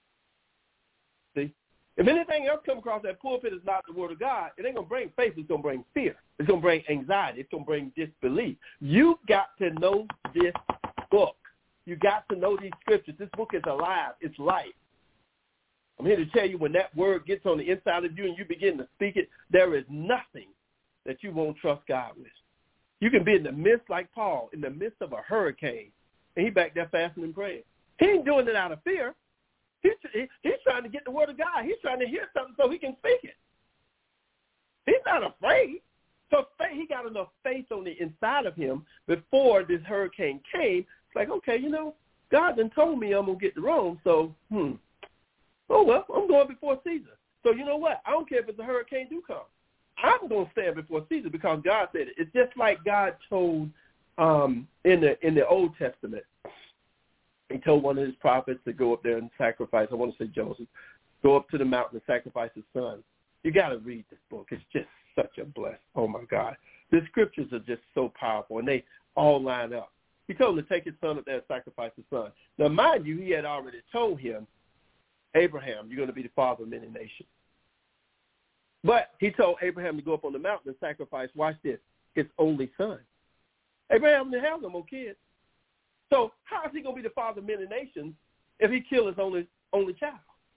See? If anything else comes across that pulpit is not the word of God, it ain't going to bring faith. It's going to bring fear. It's going to bring anxiety. It's going to bring disbelief. You got to know this book. You got to know these scriptures. This book is alive. It's life. I'm here to tell you, when that word gets on the inside of you and you begin to speak it, there is nothing that you won't trust God with. You can be in the midst, like Paul, in the midst of a hurricane, and he back there fasting and praying. He ain't doing it out of fear. He's trying to get the word of God. He's trying to hear something so he can speak it. He's not afraid. So he got enough faith on the inside of him before this hurricane came. It's like, okay, God done told me I'm going to get to Rome, so, oh, well, I'm going before Caesar. So you know what? I don't care if it's a hurricane do come. I'm going to stand before Caesar because God said it. It's just like God told in the Old Testament. He told one of his prophets to go up there and sacrifice. I want to say Joseph. Go up to the mountain and sacrifice his son. You got to read this book. It's just such a blessing. Oh, my God. The scriptures are just so powerful, and they all line up. He told him to take his son up there and sacrifice his son. Now, mind you, he had already told him, Abraham, you're going to be the father of many nations. But he told Abraham to go up on the mountain and sacrifice, watch this, his only son. Abraham didn't have no more kids. So how is he going to be the father of many nations if he killed his only child?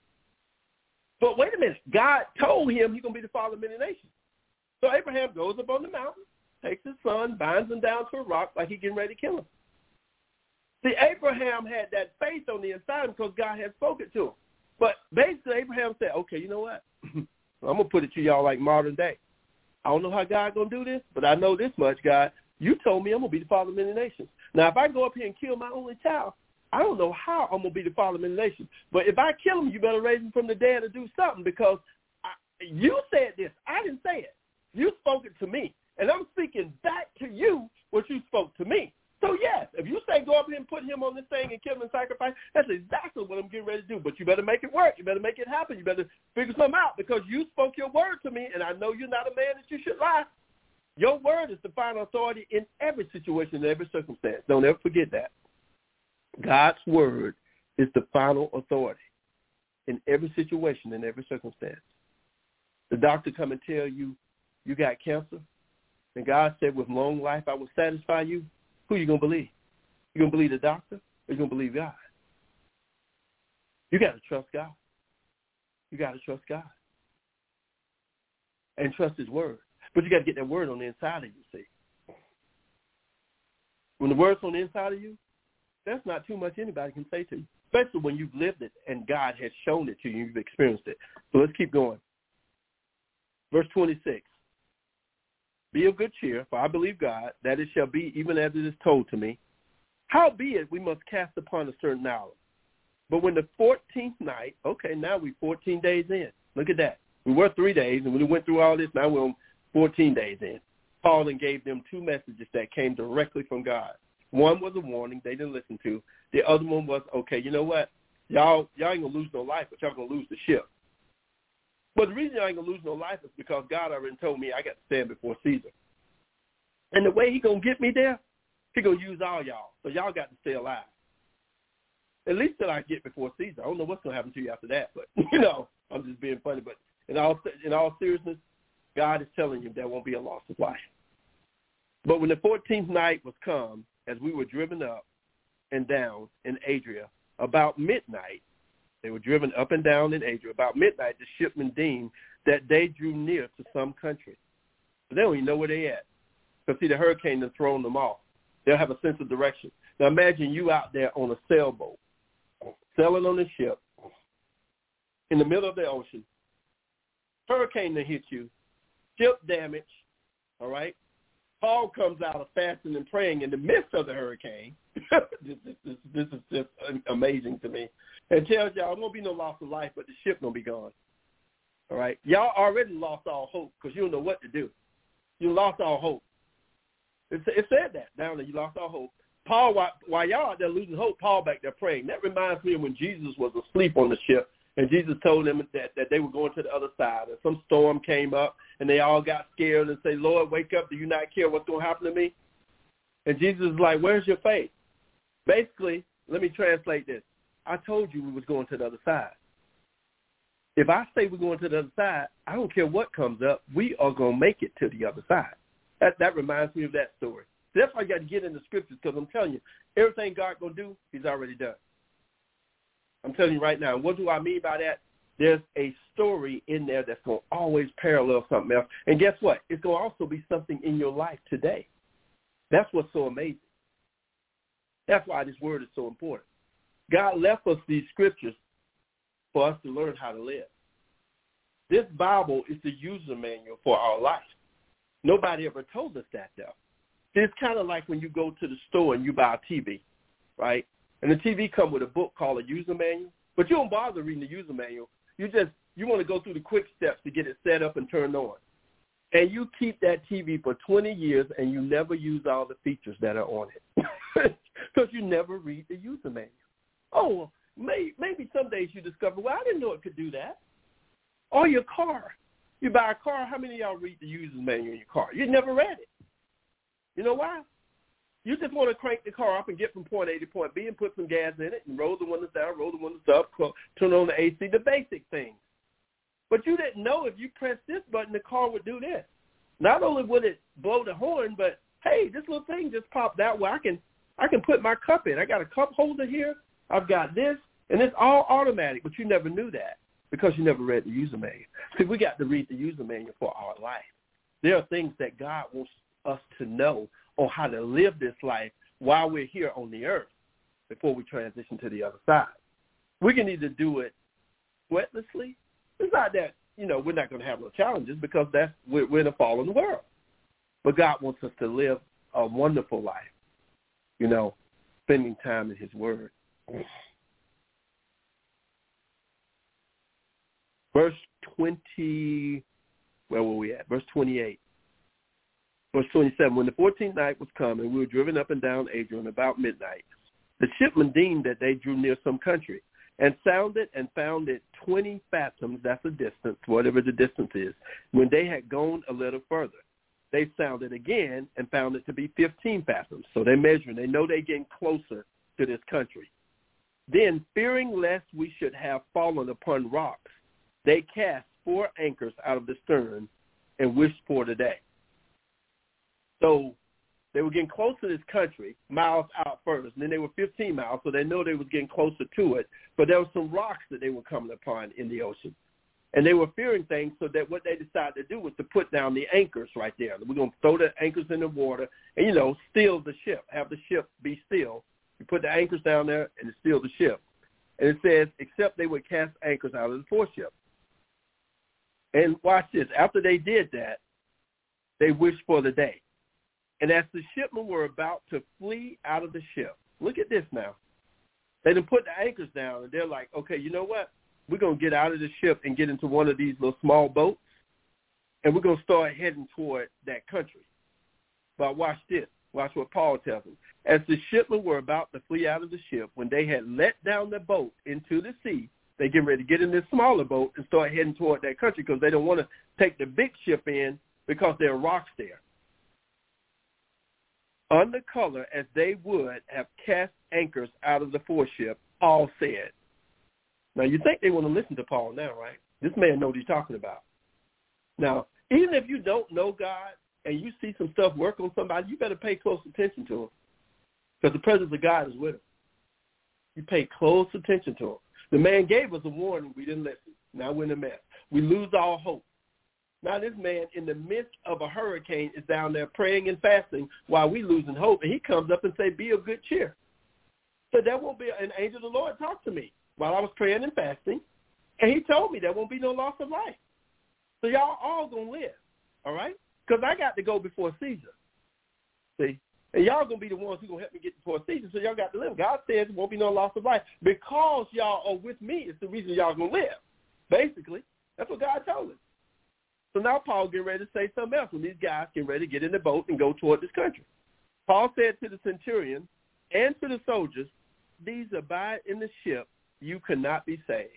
But wait a minute. God told him he's going to be the father of many nations. So Abraham goes up on the mountain, takes his son, binds him down to a rock like he's getting ready to kill him. See, Abraham had that faith on the inside because God had spoken to him. But basically Abraham said, okay, you know what? I'm going to put it to y'all like modern day. I don't know how God going to do this, but I know this much, God. You told me I'm going to be the father of many nations. Now, if I go up here and kill my only child, I don't know how I'm going to be the father of many nations. But if I kill him, you better raise him from the dead or do something because you said this. I didn't say it. You spoke it to me. And I'm speaking back to you what you spoke to me. So, yes, if you say go up here and put him on this thing and kill him and sacrifice, that's exactly what I'm getting ready to do. But you better make it work. You better make it happen. You better figure something out because you spoke your word to me, and I know you're not a man that you should lie. Your word is the final authority in every situation, in every circumstance. Don't ever forget that. God's word is the final authority in every situation, in every circumstance. The doctor come and tell you you got cancer, and God said, with long life I will satisfy you. Who you going to believe? You going to believe the doctor or you going to believe God? You got to trust God. You got to trust God and trust his word. But you got to get that word on the inside of you, see. When the word's on the inside of you, that's not too much anybody can say to you, especially when you've lived it and God has shown it to you, you've experienced it. So let's keep going. Verse 26. Be of good cheer, for I believe God, that it shall be even as it is told to me. Howbeit we must cast upon a certain hour. But when the 14th night, okay, now we're 14 days in. Look at that. We were 3 days, and when we went through all this, now we're on 14 days in. Paul then gave them two messages that came directly from God. One was a warning they didn't listen to. The other one was, okay, you know what? Y'all ain't going to lose no life, but y'all going to lose the ship. But the reason I ain't going to lose no life is because God already told me I got to stand before Caesar. And the way he going to get me there, he going to use all y'all. So y'all got to stay alive. At least till I get before Caesar. I don't know what's going to happen to you after that. But, I'm just being funny. But in all seriousness, God is telling you there won't be a loss of life. But when the 14th night was come, as we were driven up and down in Adria, about midnight, they were driven up and down in Adria. About midnight, the shipmen deemed that they drew near to some country. But they don't even know where they at. Because, see, the hurricane has thrown them off. They'll have a sense of direction. Now, imagine you out there on a sailboat, sailing on the ship, in the middle of the ocean, hurricane that hit you, ship damage, all right? Paul comes out of fasting and praying in the midst of the hurricane. This is just amazing to me. And tells y'all there won't be no loss of life, but the ship going to be gone. All right? Y'all already lost all hope because you don't know what to do. You lost all hope. It said that down there. You lost all hope. Paul, while y'all out there losing hope, Paul back there praying. That reminds me of when Jesus was asleep on the ship, and Jesus told them that they were going to the other side, and some storm came up, and they all got scared and say, Lord, wake up. Do you not care what's going to happen to me? And Jesus is like, where's your faith? Basically, let me translate this. I told you we was going to the other side. If I say we're going to the other side, I don't care what comes up. We are going to make it to the other side. That reminds me of that story. That's why you got to get in the scriptures, because I'm telling you, everything God going to do, he's already done. I'm telling you right now. What do I mean by that? There's a story in there that's going to always parallel something else. And guess what? It's going to also be something in your life today. That's what's so amazing. That's why this word is so important. God left us these scriptures for us to learn how to live. This Bible is the user manual for our life. Nobody ever told us that, though. It's kind of like when you go to the store and you buy a TV, right? And the TV comes with a book called a user manual, but you don't bother reading the user manual. You want to go through the quick steps to get it set up and turned on. And you keep that TV for 20 years and you never use all the features that are on it because you never read the user manual. Oh, maybe some days you discover, well, I didn't know it could do that. Or your car. You buy a car, how many of y'all read the user manual in your car? You never read it. You know why? You just want to crank the car up and get from point A to point B and put some gas in it and roll the windows down, roll the windows up, turn on the AC, the basic things. But you didn't know if you press this button, the car would do this. Not only would it blow the horn, but, hey, this little thing just popped out where I can put my cup in. I got a cup holder here. I've got this, and it's all automatic, but you never knew that because you never read the user manual. See, we got to read the user manual for our life. There are things that God wants us to know on how to live this life while we're here on the earth before we transition to the other side. We can either do it sweatlessly. It's not that, we're not going to have no challenges because we're in a fallen world. But God wants us to live a wonderful life, spending time in his word. Verse 20, where were we at? Verse 28. Verse 27, when the 14th night was come and we were driven up and down Adrian about midnight, the shipmen deemed that they drew near some country and sounded and found it 20 fathoms, that's a distance, whatever the distance is, when they had gone a little further. They sounded again and found it to be 15 fathoms. So they're measuring. They know they're getting closer to this country. Then, fearing lest we should have fallen upon rocks, they cast 4 anchors out of the stern and wished for the day. So they were getting close to this country, miles out first, and then they were 15 miles, so they know they was getting closer to it. But there were some rocks that they were coming upon in the ocean. And they were fearing things, so that what they decided to do was to put down the anchors right there. We're going to throw the anchors in the water and, steal the ship, have the ship be still. You put the anchors down there and steal the ship. And it says, except they would cast anchors out of the foreship. And watch this. After they did that, they wished for the day. And as the shipmen were about to flee out of the ship, look at this now. They done put the anchors down, and they're like, okay, you know what? We're going to get out of the ship and get into one of these little small boats, and we're going to start heading toward that country. But watch this. Watch what Paul tells them. As the shipmen were about to flee out of the ship, when they had let down the boat into the sea, they get ready to get in this smaller boat and start heading toward that country because they don't want to take the big ship in because there are rocks there. Under color as they would have cast anchors out of the foreship, all said. Now, you think they want to listen to Paul now, right? This man knows what he's talking about. Now, even if you don't know God and you see some stuff work on somebody, you better pay close attention to him because the presence of God is with him. You pay close attention to him. The man gave us a warning. We didn't listen. Now we're in a mess. We lose all hope. Now this man in the midst of a hurricane is down there praying and fasting while we losing hope. And he comes up and say, be of good cheer. So there won't be an angel of the Lord talk to me while I was praying and fasting. And he told me there won't be no loss of life. So y'all all going to live, all right? Because I got to go before Caesar, see? And y'all going to be the ones who going to help me get before Caesar, so y'all got to live. God says there won't be no loss of life. Because y'all are with me is the reason y'all going to live, basically. That's what God told us. So now Paul getting ready to say something else when these guys get ready to get in the boat and go toward this country. Paul said to the centurion and to the soldiers, these abide in the ship, you cannot be saved.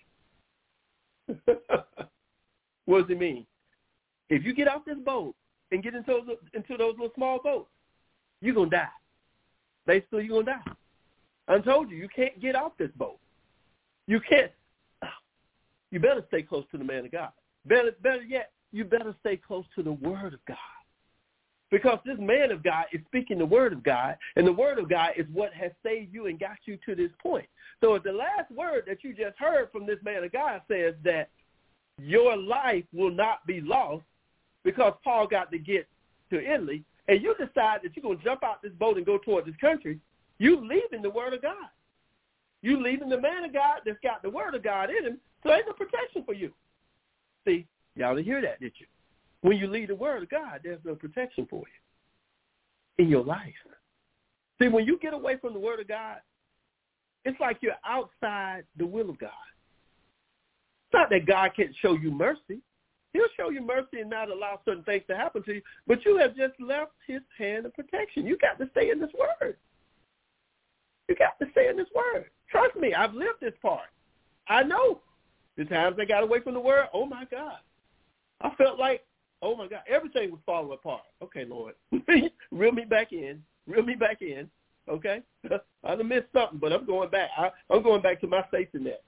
What does it mean? If you get off this boat and get into those little small boats, you're going to die. Basically, you're going to die. I told you can't get off this boat. You can't. You better stay close to the man of God. Better yet, you better stay close to the word of God. Because this man of God is speaking the word of God, and the word of God is what has saved you and got you to this point. So if the last word that you just heard from this man of God says that your life will not be lost because Paul got to get to Italy, and you decide that you're going to jump out this boat and go toward this country, you leaving the word of God. You leaving the man of God that's got the word of God in him, so ain't no protection for you. See, y'all didn't hear that, did you? When you leave the word of God, there's no protection for you in your life. See, when you get away from the word of God, it's like you're outside the will of God. It's not that God can't show you mercy. He'll show you mercy and not allow certain things to happen to you, but you have just left his hand of protection. You got to stay in this word. You got to stay in this word. Trust me, I've lived this part. I know the times I got away from the word, oh, my God. I felt like, oh, my God, everything was falling apart. Okay, Lord, reel me back in, okay? I done missed something, but I'm going back. I'm going back to my safety net.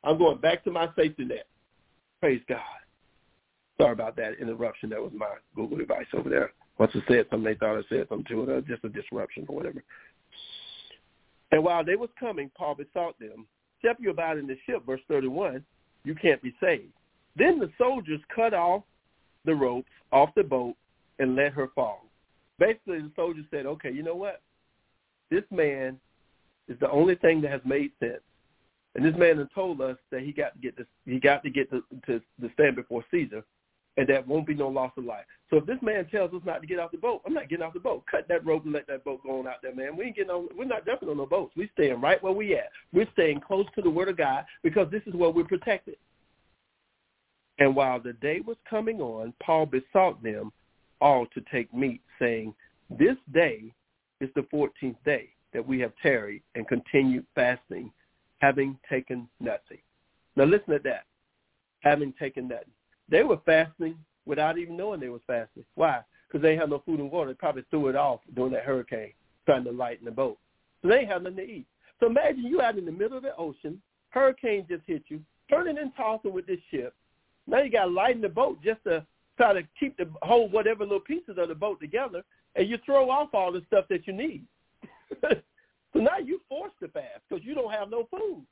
Praise God. Sorry about that interruption. That was my Google device over there. Once I said something, they thought I said something to it, just a disruption or whatever. And while they was coming, Paul besought them, except you abide in the ship, verse 31, you can't be saved. Then the soldiers cut off the ropes off the boat and let her fall. Basically, the soldiers said, okay, you know what? This man is the only thing that has made sense. And this man has told us that he got to get to stand before Caesar, and that won't be no loss of life. So if this man tells us not to get off the boat, I'm not getting off the boat. Cut that rope and let that boat go on out there, man. We're not jumping on no boats. We're staying right where we at. We're staying close to the word of God because this is where we're protected. And while the day was coming on, Paul besought them all to take meat, saying, this day is the 14th day that we have tarried and continued fasting, having taken nothing. Now listen to that, having taken nothing. They were fasting without even knowing they was fasting. Why? Because they had no food and water. They probably threw it off during that hurricane, trying to lighten the boat. So they had nothing to eat. So imagine you out in the middle of the ocean, hurricane just hit you, turning and tossing with this ship. Now you got to lighten the boat just to try to hold whatever little pieces of the boat together, and you throw off all the stuff that you need. So now you're forced to fast because you don't have no food.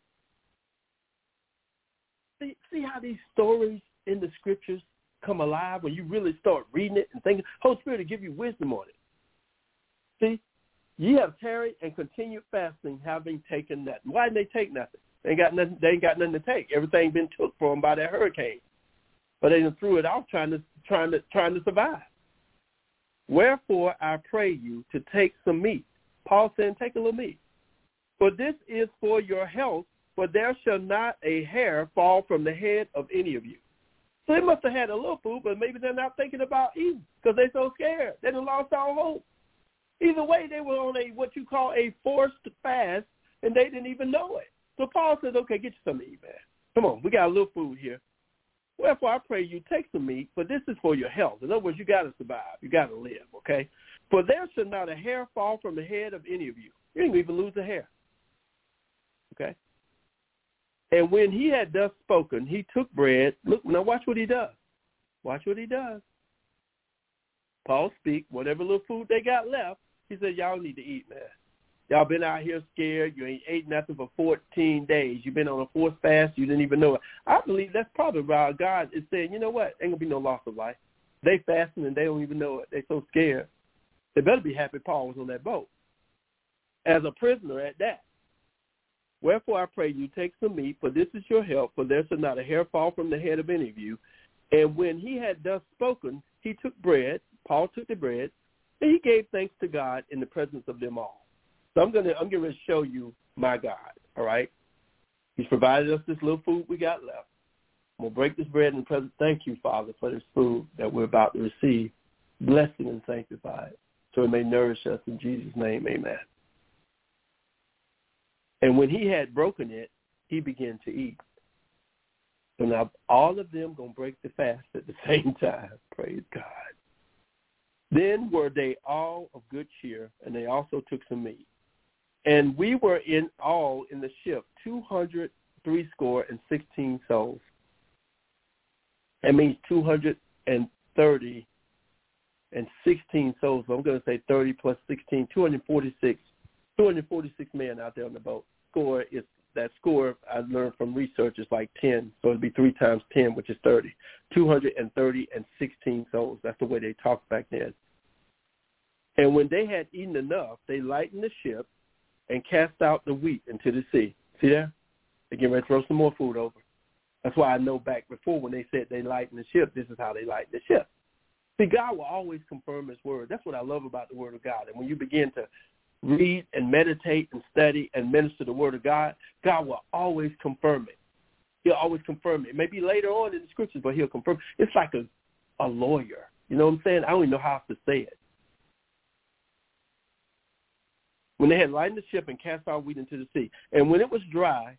See how these stories in the scriptures come alive when you really start reading it and thinking. Holy Spirit will give you wisdom on it. See, ye have tarried and continued fasting, having taken nothing. Why didn't they take nothing? They ain't got nothing to take. Everything been took from them by that hurricane. But they threw it off trying to survive. Wherefore I pray you to take some meat. Paul said, take a little meat. For this is for your health, for there shall not a hair fall from the head of any of you. So they must have had a little food, but maybe they're not thinking about eating because they're so scared. They done lost all hope. Either way, they were on what you call a forced fast, and they didn't even know it. So Paul says, okay, get you some to eat, man. Come on, we got a little food here. Wherefore I pray you take some meat, for this is for your health. In other words, you got to survive. You got to live, okay? For there shall not a hair fall from the head of any of you. You ain't even lose a hair, okay? And when he had thus spoken, he took bread. Look, now watch what he does. Watch what he does. Paul speak, whatever little food they got left, he said, y'all need to eat, man. Y'all been out here scared. You ain't ate nothing for 14 days. You've been on a forced fast. You didn't even know it. I believe that's probably why God is saying, you know what? Ain't going to be no loss of life. They fasting and they don't even know it. They're so scared. They better be happy Paul was on that boat as a prisoner at that. Wherefore I pray you, take some meat, for this is your help, for there shall not a hair fall from the head of any of you. And when he had thus spoken, he took bread, Paul took the bread, and he gave thanks to God in the presence of them all. So I'm getting ready to show you my God, all right? He's provided us this little food we got left. I'm going to break this bread in the presence. Thank you, Father, for this food that we're about to receive. Bless it and sanctify it so it may nourish us. In Jesus' name, amen. And when he had broken it, he began to eat. So now all of them going to break the fast at the same time. Praise God. Then were they all of good cheer, and they also took some meat. And we were in all in the ship 260 souls. That means 230 and 16 souls. So I'm going to say 30 plus 16, 246 men out there on the boat. That score I learned from research is like 10. So it'd be 3 times 10, which is 30. 230 and 16 souls. That's the way they talked back then. And when they had eaten enough, they lightened the ship and cast out the wheat into the sea. See there? They're getting ready to throw some more food over. That's why I know back before when they said they lightened the ship, this is how they lightened the ship. See, God will always confirm his word. That's what I love about the word of God. And when you begin to read and meditate and study and minister the word of God, God will always confirm it. He'll always confirm it. Maybe later on in the scriptures, but he'll confirm. It's like a lawyer. You know what I'm saying? I don't even know how else to say it. When they had lightened the ship and cast our wheat into the sea, and when it was dry,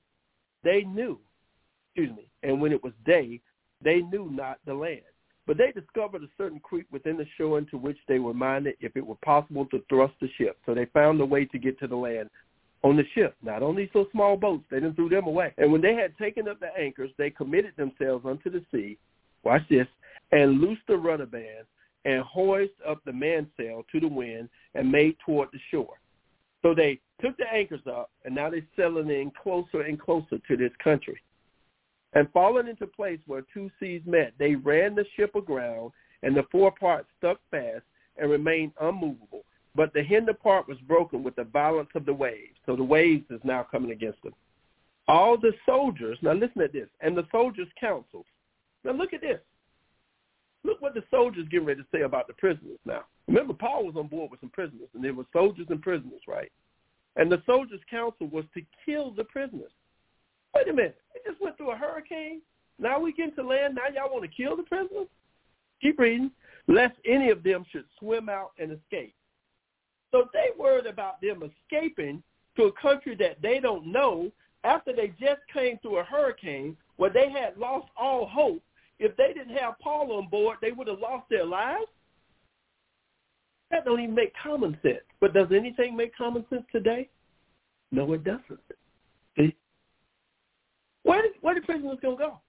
and when it was day, they knew not the land. But they discovered a certain creek within the shore into which they were minded, if it were possible, to thrust the ship. So they found a way to get to the land on the ship, not on these little small boats. They didn't throw them away. And when they had taken up the anchors, they committed themselves unto the sea, watch this, and loosed the rudder bands and hoisted up the mainsail to the wind and made toward the shore. So they took the anchors up, and now they're sailing in closer and closer to this country. And falling into place where 2 seas met, they ran the ship aground, and the fore part stuck fast and remained unmovable. But the hinder part was broken with the violence of the waves. So the waves is now coming against them. All the soldiers, now listen to this, and the soldiers' counsels. Now look at this. Look what the soldiers getting ready to say about the prisoners now. Remember, Paul was on board with some prisoners, and there were soldiers and prisoners, right? And the soldiers' counsel was to kill the prisoners. Wait a minute. We just went through a hurricane. Now we get to land. Now y'all want to kill the prisoners? Keep reading. Lest any of them should swim out and escape. So they worried about them escaping to a country that they don't know after they just came through a hurricane where they had lost all hope. If they didn't have Paul on board, they would have lost their lives. That don't even make common sense. But does anything make common sense today? No, it doesn't. See? Where the prisoners gonna go?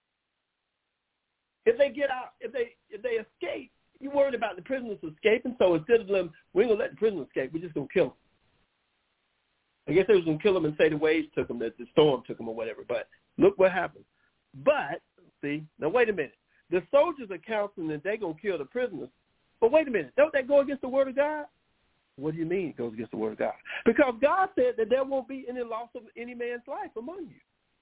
If they get out, if they escape, you worried about the prisoners escaping. So instead of them, we ain't gonna let the prisoners escape. We're just gonna kill them. I guess they was gonna kill them and say the waves took them, that the storm took them, or whatever. But look what happened. But see, now wait a minute. The soldiers are counseling that they're gonna kill the prisoners. But wait a minute. Don't that go against the word of God? What do you mean it goes against the word of God? Because God said that there won't be any loss of any man's life among you.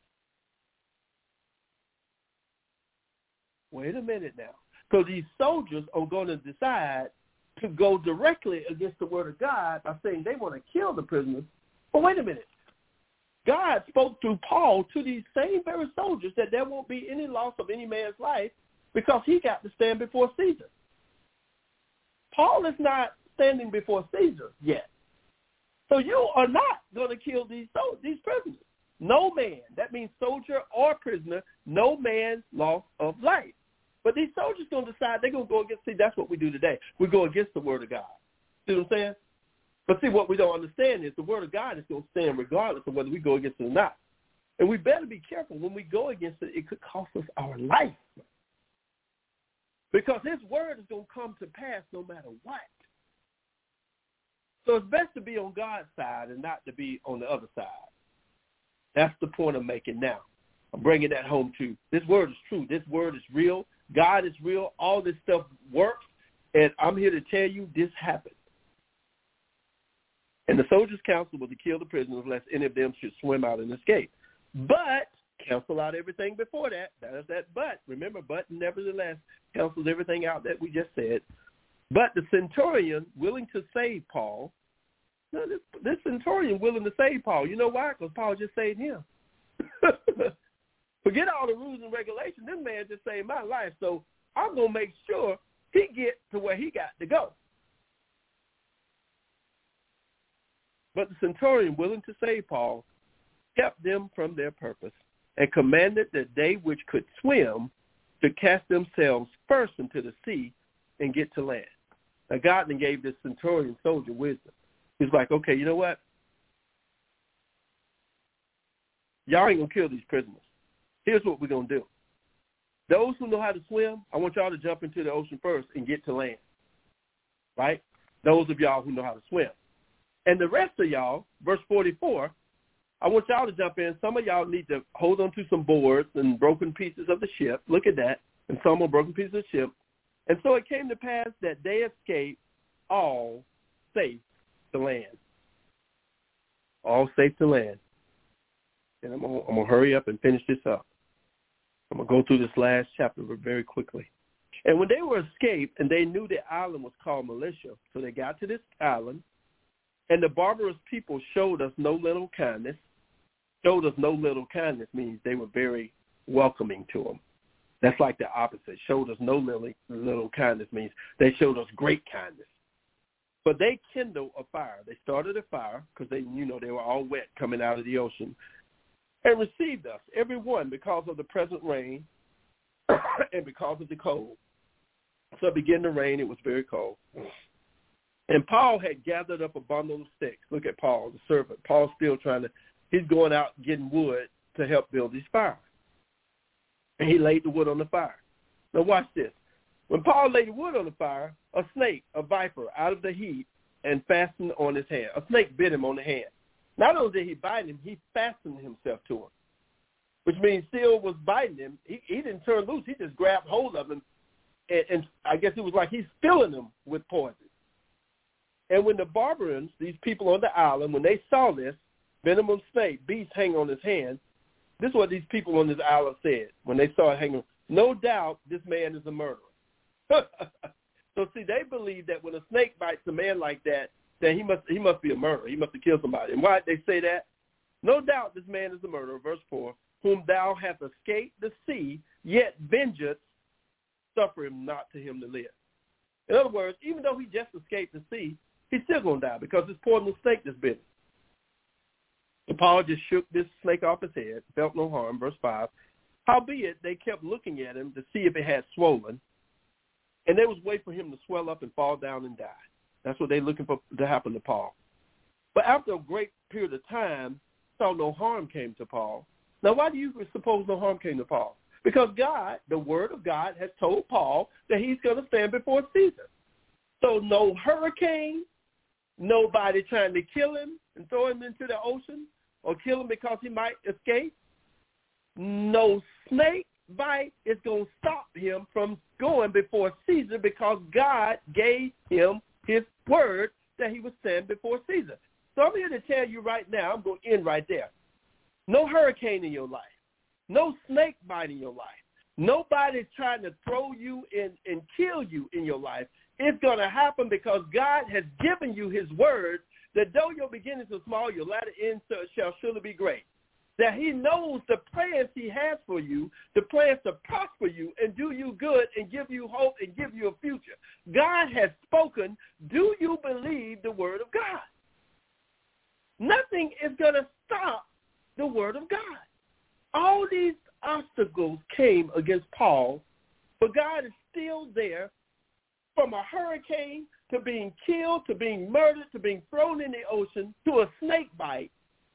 Wait a minute now. So these soldiers are going to decide to go directly against the word of God by saying they want to kill the prisoners. But wait a minute. God spoke through Paul to these same very soldiers that there won't be any loss of any man's life because he got to stand before Caesar. Paul is not standing before Caesar yet. So you are not going to kill these prisoners. No man, that means soldier or prisoner, no man loss of life. But these soldiers going to decide they're going to go against, see, that's what we do today. We go against the word of God. See what I'm saying? But see, what we don't understand is the word of God is going to stand regardless of whether we go against it or not. And we better be careful. When we go against it, it could cost us our life. Because his word is going to come to pass no matter what. So it's best to be on God's side and not to be on the other side. That's the point I'm making now. I'm bringing that home too. This word is true. This word is real. God is real. All this stuff works. And I'm here to tell you this happened. And the soldiers' counsel was to kill the prisoners lest any of them should swim out and escape. But cancel out everything before that. That is that but. Remember, but nevertheless cancels everything out that we just said. But the centurion willing to save Paul, this centurion willing to save Paul. You know why? Because Paul just saved him. Forget all the rules and regulations. This man just saved my life. So I'm going to make sure he gets to where he got to go. But the centurion, willing to save Paul, kept them from their purpose and commanded that they which could swim to cast themselves first into the sea and get to land. Now, God then gave this centurion soldier wisdom. He's like, okay, you know what? Y'all ain't going to kill these prisoners. Here's what we're going to do. Those who know how to swim, I want y'all to jump into the ocean first and get to land, right? Those of y'all who know how to swim. And the rest of y'all, verse 44, I want y'all to jump in. Some of y'all need to hold on to some boards and broken pieces of the ship. Look at that. And some are broken pieces of the ship. And so it came to pass that they escaped all safe to land. All safe to land. And I'm gonna hurry up and finish this up. I'm going to go through this last chapter very quickly. And when they were escaped, and they knew the island was called Militia, so they got to this island, and the barbarous people showed us no little kindness. Showed us no little kindness means they were very welcoming to them. That's like the opposite. Showed us no little kindness means they showed us great kindness. But they kindled a fire. They started a fire because they were all wet coming out of the ocean, and received us, every one, because of the present rain and because of the cold. So it began to rain. It was very cold. And Paul had gathered up a bundle of sticks. Look at Paul, the servant. Paul's still he's going out getting wood to help build his fire. And he laid the wood on the fire. Now watch this. When Paul laid the wood on the fire, a snake, a viper, out of the heat and fastened on his hand. A snake bit him on the hand. Not only did he bite him, he fastened himself to him, which means still was biting him. He didn't turn loose. He just grabbed hold of him, and I guess it was like he's filling him with poison. And when the barbarians, these people on the island, when they saw this venomous snake, beast hanging on his hand, this is what these people on this island said when they saw it hanging. No doubt this man is a murderer. So see, they believe that when a snake bites a man like that, then he must be a murderer. He must have killed somebody. And why did they say that? No doubt this man is a murderer, verse 4, whom thou hast escaped the sea, yet vengeance suffer him not to him to live. In other words, even though he just escaped the sea, he's still going to die because this poisonous snake that's bit him. So Paul just shook this snake off his head, felt no harm, verse 5. Howbeit, they kept looking at him to see if it had swollen, and they was waiting for him to swell up and fall down and die. That's what they're looking for to happen to Paul. But after a great period of time, saw no harm came to Paul. Now, why do you suppose no harm came to Paul? Because God, the word of God, has told Paul that he's going to stand before Caesar. So no hurricane, nobody trying to kill him and throw him into the ocean or kill him because he might escape. No snake bite is going to stop him from going before Caesar because God gave him his word that he would stand before Caesar. So I'm here to tell you right now, I'm going to end right there. No hurricane in your life. No snake bite in your life. Nobody trying to throw you in and kill you in your life. It's going to happen because God has given you his word that though your beginnings are small, your latter end shall surely be great. That he knows the plans he has for you, the plans to prosper you and do you good and give you hope and give you a future. God has spoken. Do you believe the word of God? Nothing is going to stop the word of God. All these obstacles came against Paul, but God is still there, from a hurricane to being killed, to being murdered, to being thrown in the ocean, to a snake bite.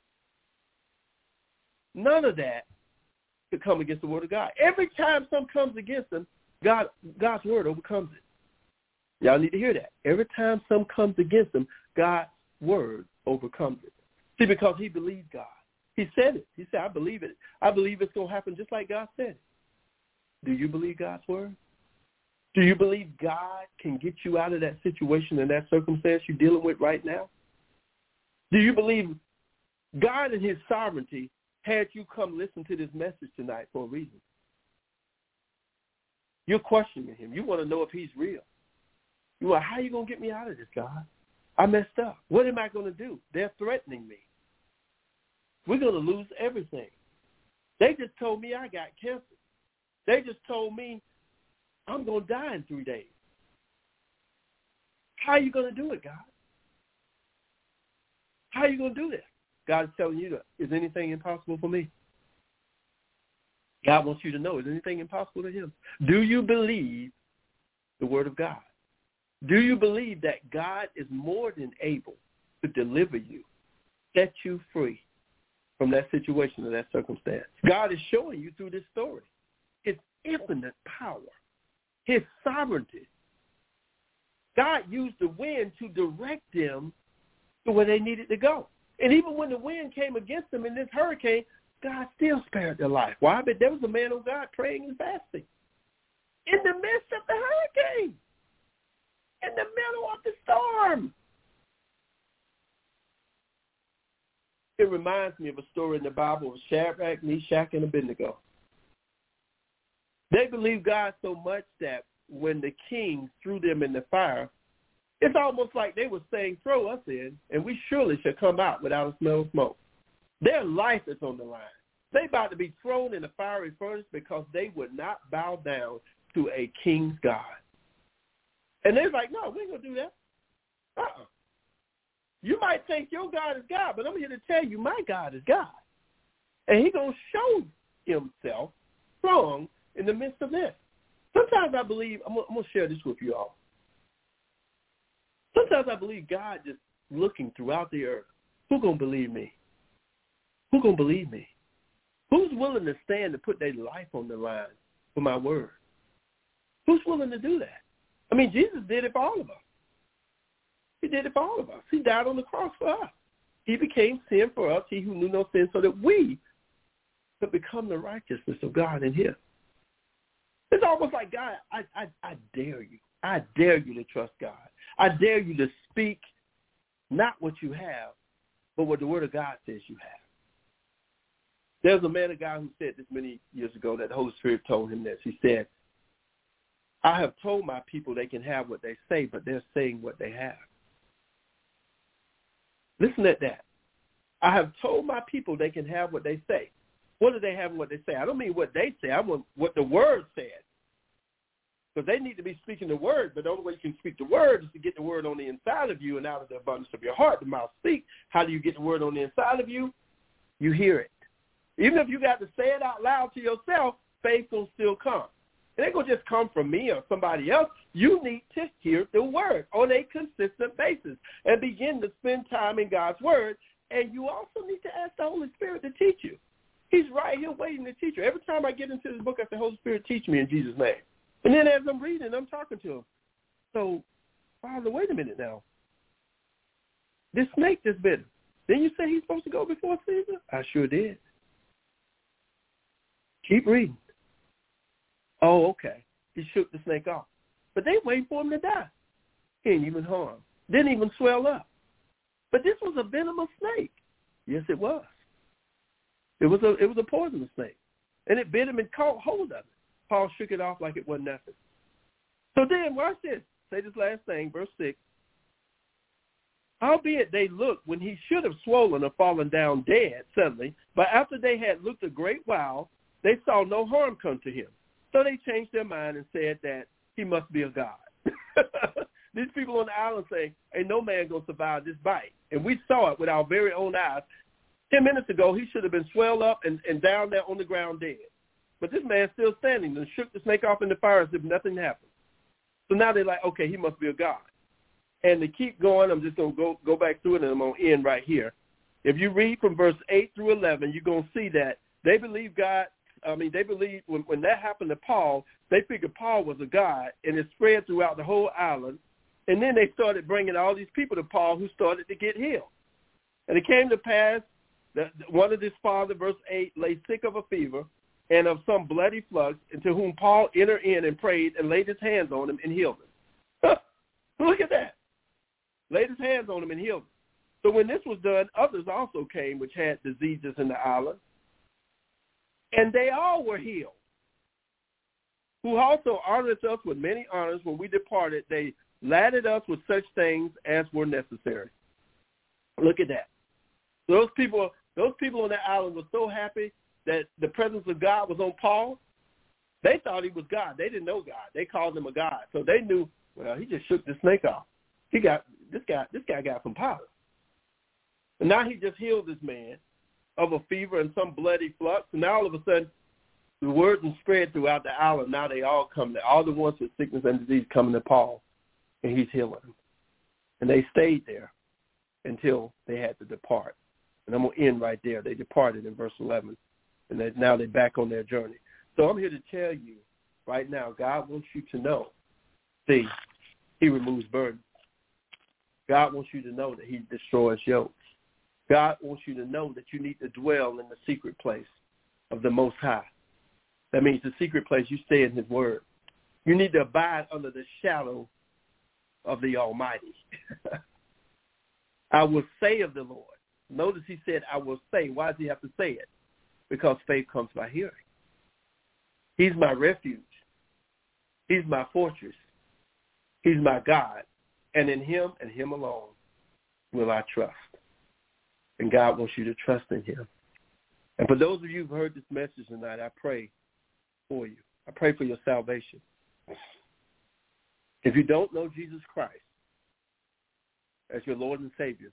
None of that could come against the word of God. Every time something comes against them, God's word overcomes it. Y'all need to hear that. Every time something comes against them, God's word overcomes it. See, because he believed God. He said it. He said, I believe it. I believe it's going to happen just like God said it. Do you believe God's word? Do you believe God can get you out of that situation and that circumstance you're dealing with right now? Do you believe God in his sovereignty had you come listen to this message tonight for a reason? You're questioning him. You want to know if he's real. You're like, how are you going to get me out of this, God? I messed up. What am I going to do? They're threatening me. We're going to lose everything. They just told me I got cancer. They just told me I'm going to die in 3 days. How are you going to do it, God? How are you going to do this? God is telling you, is anything impossible for me? God wants you to know, is anything impossible to him? Do you believe the word of God? Do you believe that God is more than able to deliver you, set you free from that situation or that circumstance? God is showing you through this story his infinite power, his sovereignty. God used the wind to direct them to where they needed to go. And even when the wind came against them in this hurricane, God still spared their life. Why? But there was a man of God praying and fasting in the midst of the hurricane, in the middle of the storm. It reminds me of a story in the Bible of Shadrach, Meshach, and Abednego. They believed God so much that when the king threw them in the fire, it's almost like they were saying, throw us in, and we surely shall come out without a smell of smoke. Their life is on the line. They about to be thrown in the fiery furnace because they would not bow down to a king's God. And they're like, no, we ain't going to do that. You might think your God is God, but I'm here to tell you my God is God. And he's going to show himself strong in the midst of this. Sometimes I believe, I'm going to share this with you all. Sometimes I believe God just looking throughout the earth. Who's going to believe me? Who's going to believe me? Who's willing to stand and put their life on the line for my word? Who's willing to do that? I mean, Jesus did it for all of us. He did it for all of us. He died on the cross for us. He became sin for us, he who knew no sin, so that we could become the righteousness of God in him. It's almost like, God, I dare you. I dare you to trust God. I dare you to speak not what you have, but what the word of God says you have. There's a man of God who said this many years ago that the Holy Spirit told him this. He said, I have told my people they can have what they say, but they're saying what they have. Listen at that. I have told my people they can have what they say. What do they have and what they say? I don't mean what they say. I want what the word said. Because they need to be speaking the word, but the only way you can speak the word is to get the word on the inside of you, and out of the abundance of your heart, the mouth speaks. How do you get the word on the inside of you? You hear it. Even if you got to say it out loud to yourself, faith will still come. It ain't going to just come from me or somebody else. You need to hear the word on a consistent basis and begin to spend time in God's word. And you also need to ask the Holy Spirit to teach you. He's right here waiting to teach you. Every time I get into this book, I say, Holy Spirit, teach me in Jesus' name. And then as I'm reading, I'm talking to him. So, Father, wait a minute now. This snake just bit him. Didn't you say he's supposed to go before Caesar? I sure did. Keep reading. Oh, okay. He shook the snake off. But they wait for him to die. He ain't even harmed. Didn't even swell up. But this was a venomous snake. Yes, it was. It was a poisonous snake. And it bit him and caught hold of it. Paul shook it off like it wasn't nothing. So then, watch this. Say this last thing, verse 6. Albeit they looked when he should have swollen or fallen down dead suddenly, but after they had looked a great while, they saw no harm come to him. So they changed their mind and said that he must be a god. These people on the island say, ain't no man going to survive this bite. And we saw it with our very own eyes. 10 minutes ago, he should have been swelled up and down there on the ground dead. But this man's still standing and shook the snake off in the fire as if nothing happened. So now they're like, okay, he must be a god. And to keep going, I'm just going to go back through it, and I'm going to end right here. If you read from verse 8 through 11, you're going to see that they believe God. They believe when that happened to Paul, they figured Paul was a god, and it spread throughout the whole island. And then they started bringing all these people to Paul who started to get healed. And it came to pass that one of his father, verse 8, lay sick of a fever and of some bloody flux, into whom Paul entered in and prayed and laid his hands on him and healed him. Look at that. Laid his hands on him and healed him. So when this was done, others also came which had diseases in the island, and they all were healed. Who also honored us with many honors when we departed, they ladded us with such things as were necessary. Look at that. Those people on that island were so happy that the presence of God was on Paul. They thought he was God. They didn't know God. They called him a God. So they knew, well, he just shook the snake off. This guy got some power. And now he just healed this man of a fever and some bloody flux. And now all of a sudden, the word is spread throughout the island. Now they all come there. All the ones with sickness and disease coming to Paul, and he's healing them. And they stayed there until they had to depart. And I'm going to end right there. They departed in verse 11, and now they're back on their journey. So I'm here to tell you right now, God wants you to know, see, he removes burdens. God wants you to know that he destroys yokes. God wants you to know that you need to dwell in the secret place of the Most High. That means the secret place, you stay in his word. You need to abide under the shadow of the Almighty. I will say of the Lord. Notice he said, I will say. Why does he have to say it? Because faith comes by hearing. He's my refuge. He's my fortress. He's my God. And in him and him alone will I trust. And God wants you to trust in him. And for those of you who've heard this message tonight, I pray for you. I pray for your salvation. If you don't know Jesus Christ as your Lord and Savior,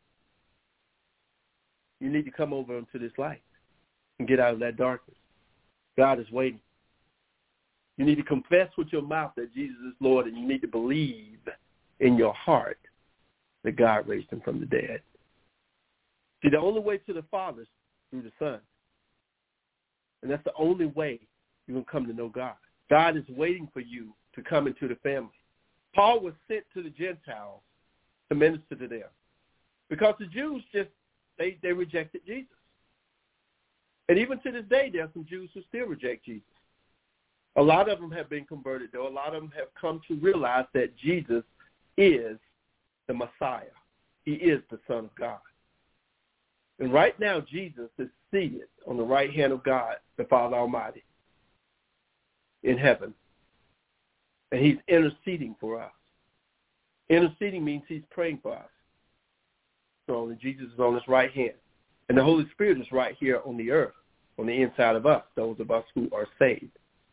you need to come over into this light and get out of that darkness. God is waiting. You need to confess with your mouth that Jesus is Lord, and you need to believe in your heart that God raised him from the dead. See, the only way to the Father is through the Son. And that's the only way you can come to know God. God is waiting for you to come into the family. Paul was sent to the Gentiles to minister to them because the Jews they rejected Jesus. And even to this day, there are some Jews who still reject Jesus. A lot of them have been converted, though. A lot of them have come to realize that Jesus is the Messiah. He is the Son of God. And right now, Jesus is seated on the right hand of God, the Father Almighty, in heaven. And he's interceding for us. Interceding means he's praying for us. So Jesus is on his right hand. And the Holy Spirit is right here on the earth, on the inside of us, those of us who are saved.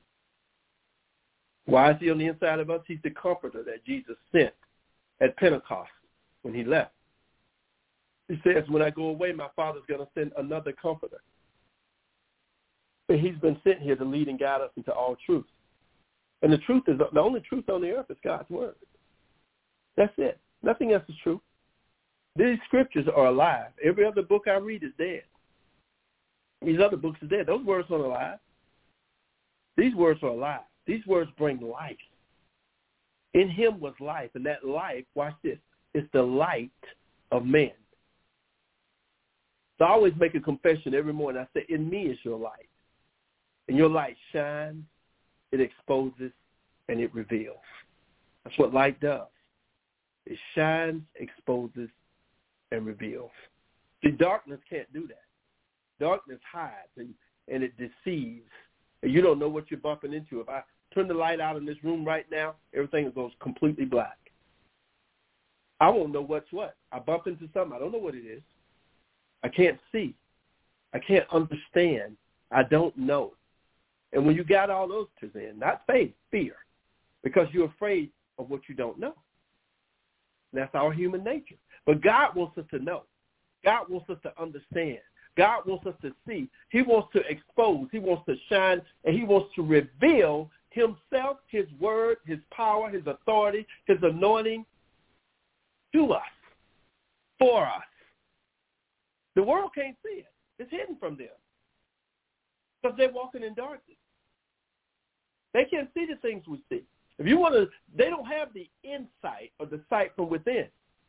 Why is he on the inside of us? He's the comforter that Jesus sent at Pentecost when he left. He says, when I go away, my Father's going to send another comforter. And he's been sent here to lead and guide us into all truth. And the truth is, the only truth on the earth is God's word. That's it. Nothing else is true. These scriptures are alive. Every other book I read is dead. These other books are dead. Those words aren't alive. These words are alive. These words bring life. In him was life, and that life, watch this, is the light of men. So I always make a confession every morning. I say, in me is your light. And your light shines, it exposes, and it reveals. That's what light does. It shines, exposes, and reveals. See, darkness can't do that. Darkness hides, and it deceives. And you don't know what you're bumping into. If I turn the light out in this room right now, everything goes completely black. I won't know what's what. I bump into something. I don't know what it is. I can't see. I can't understand. I don't know. And when you got all those two in, not faith, fear, because you're afraid of what you don't know. And that's our human nature. But God wants us to know. God wants us to understand. God wants us to see. He wants to expose. He wants to shine. And he wants to reveal himself, his word, his power, his authority, his anointing to us, for us. The world can't see it. It's hidden from them because they're walking in darkness. They can't see the things we see. If you want to, they don't have the insight or the sight from within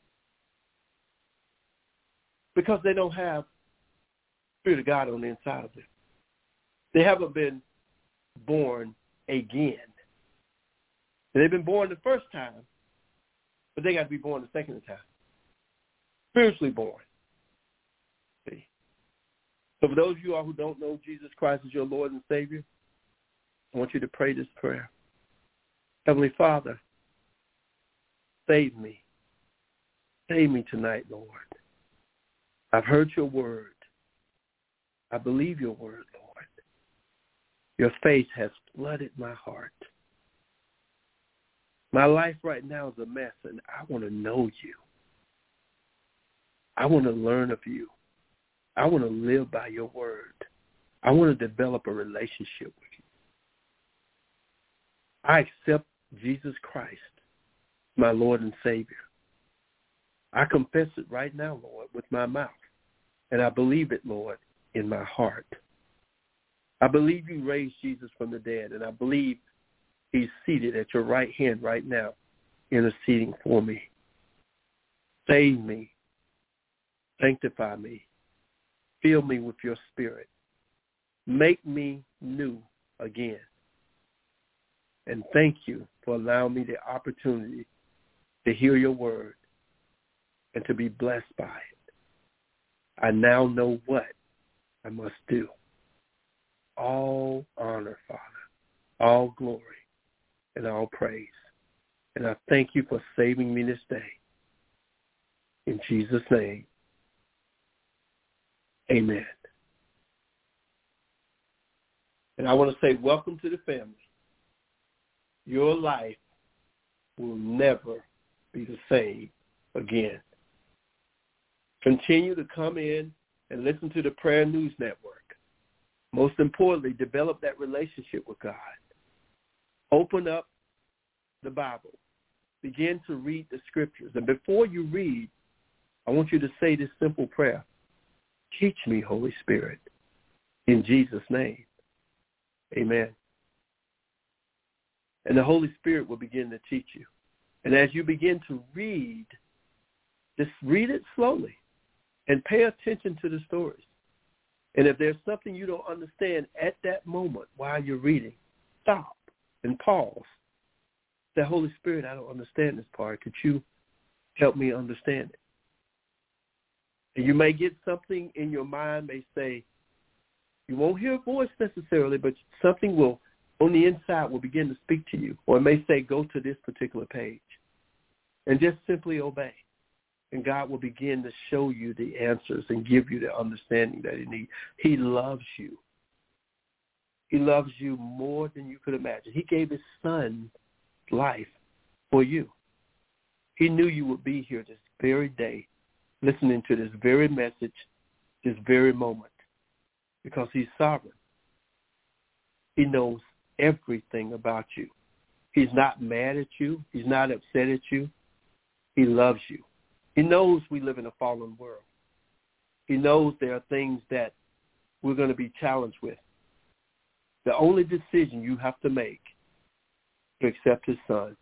because they don't have the Spirit of God on the inside of them. They haven't been born again. They've been born the first time, but they got to be born the second time. Spiritually born. So for those of you all who don't know Jesus Christ as your Lord and Savior, I want you to pray this prayer. Heavenly Father, save me. Save me tonight, Lord. I've heard your word. I believe your word, Lord. Your faith has flooded my heart. My life right now is a mess, and I want to know you. I want to learn of you. I want to live by your word. I want to develop a relationship with you. I accept Jesus Christ, my Lord and Savior. I confess it right now, Lord, with my mouth, and I believe it, Lord, in my heart. I believe you raised Jesus from the dead, and I believe he's seated at your right hand right now, interceding for me. Save me. Sanctify me. Fill me with your spirit. Make me new again. And thank you for allowing me the opportunity to hear your word and to be blessed by it. I now know what I must do. All honor, Father, all glory, and all praise. And I thank you for saving me this day. In Jesus' name, amen. And I want to say welcome to the family. Your life will never be the same again. Continue to come in and listen to the Prayer News Network. Most importantly, develop that relationship with God. Open up the Bible. Begin to read the scriptures. And before you read, I want you to say this simple prayer. Teach me, Holy Spirit, in Jesus' name. Amen. And the Holy Spirit will begin to teach you. And as you begin to read, just read it slowly and pay attention to the stories. And if there's something you don't understand at that moment while you're reading, stop and pause. Say, Holy Spirit, I don't understand this part. Could you help me understand it? And you may get something in your mind, may say, you won't hear a voice necessarily, but something will, on the inside, will begin to speak to you. Or it may say, go to this particular page. And just simply obey. And God will begin to show you the answers and give you the understanding that you need. He loves you. He loves you more than you could imagine. He gave his son life for you. He knew you would be here this very day, listening to this very message, this very moment, because he's sovereign. He knows everything about you. He's not mad at you. He's not upset at you. He loves you. He knows we live in a fallen world. He knows there are things that we're going to be challenged with. The only decision you have to make is to accept his son.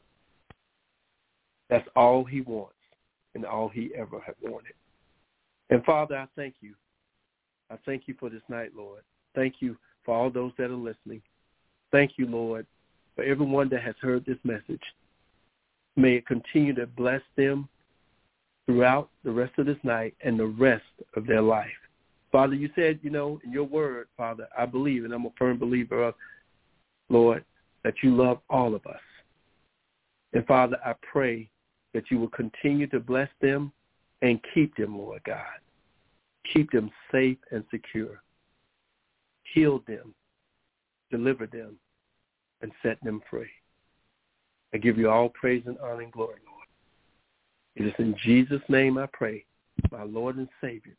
That's all he wants and all he ever had wanted. And Father, I thank you. I thank you for this night, Lord. Thank you for all those that are listening. Thank you, Lord, for everyone that has heard this message. May it continue to bless them throughout the rest of this night and the rest of their life. Father, you said, in your word, Father, I believe, and I'm a firm believer of, Lord, that you love all of us. And Father, I pray that you will continue to bless them and keep them, Lord God. Keep them safe and secure. Heal them, deliver them, and set them free. I give you all praise and honor and glory, Lord. It is in Jesus' name I pray, my Lord and Savior.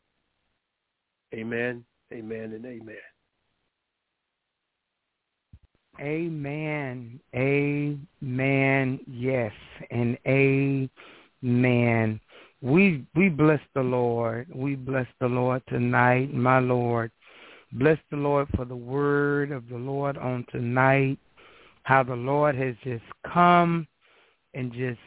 Amen, amen, and amen. Amen, amen, yes, and amen. We bless the Lord. We bless the Lord tonight, my Lord. Bless the Lord for the word of the Lord on tonight, how the Lord has just come and just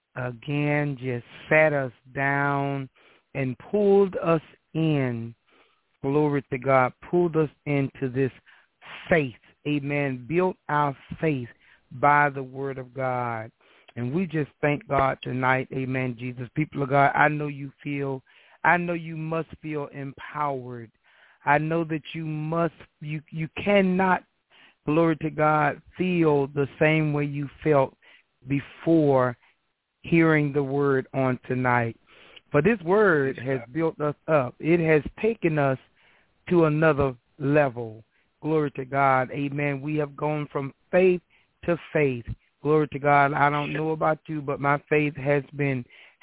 sat us down and pulled us in. Glory to God. Pulled us into this faith. Amen. Built our faith by the word of God. And we just thank God tonight. Amen, Jesus. People of God, I know you must feel empowered. I know that you cannot, glory to God, feel the same way you felt before hearing the word on tonight. For this word has built us up. It has taken us to another level. Glory to God. Amen. We have gone from faith to faith. Glory to God. I don't know about you, but my faith has been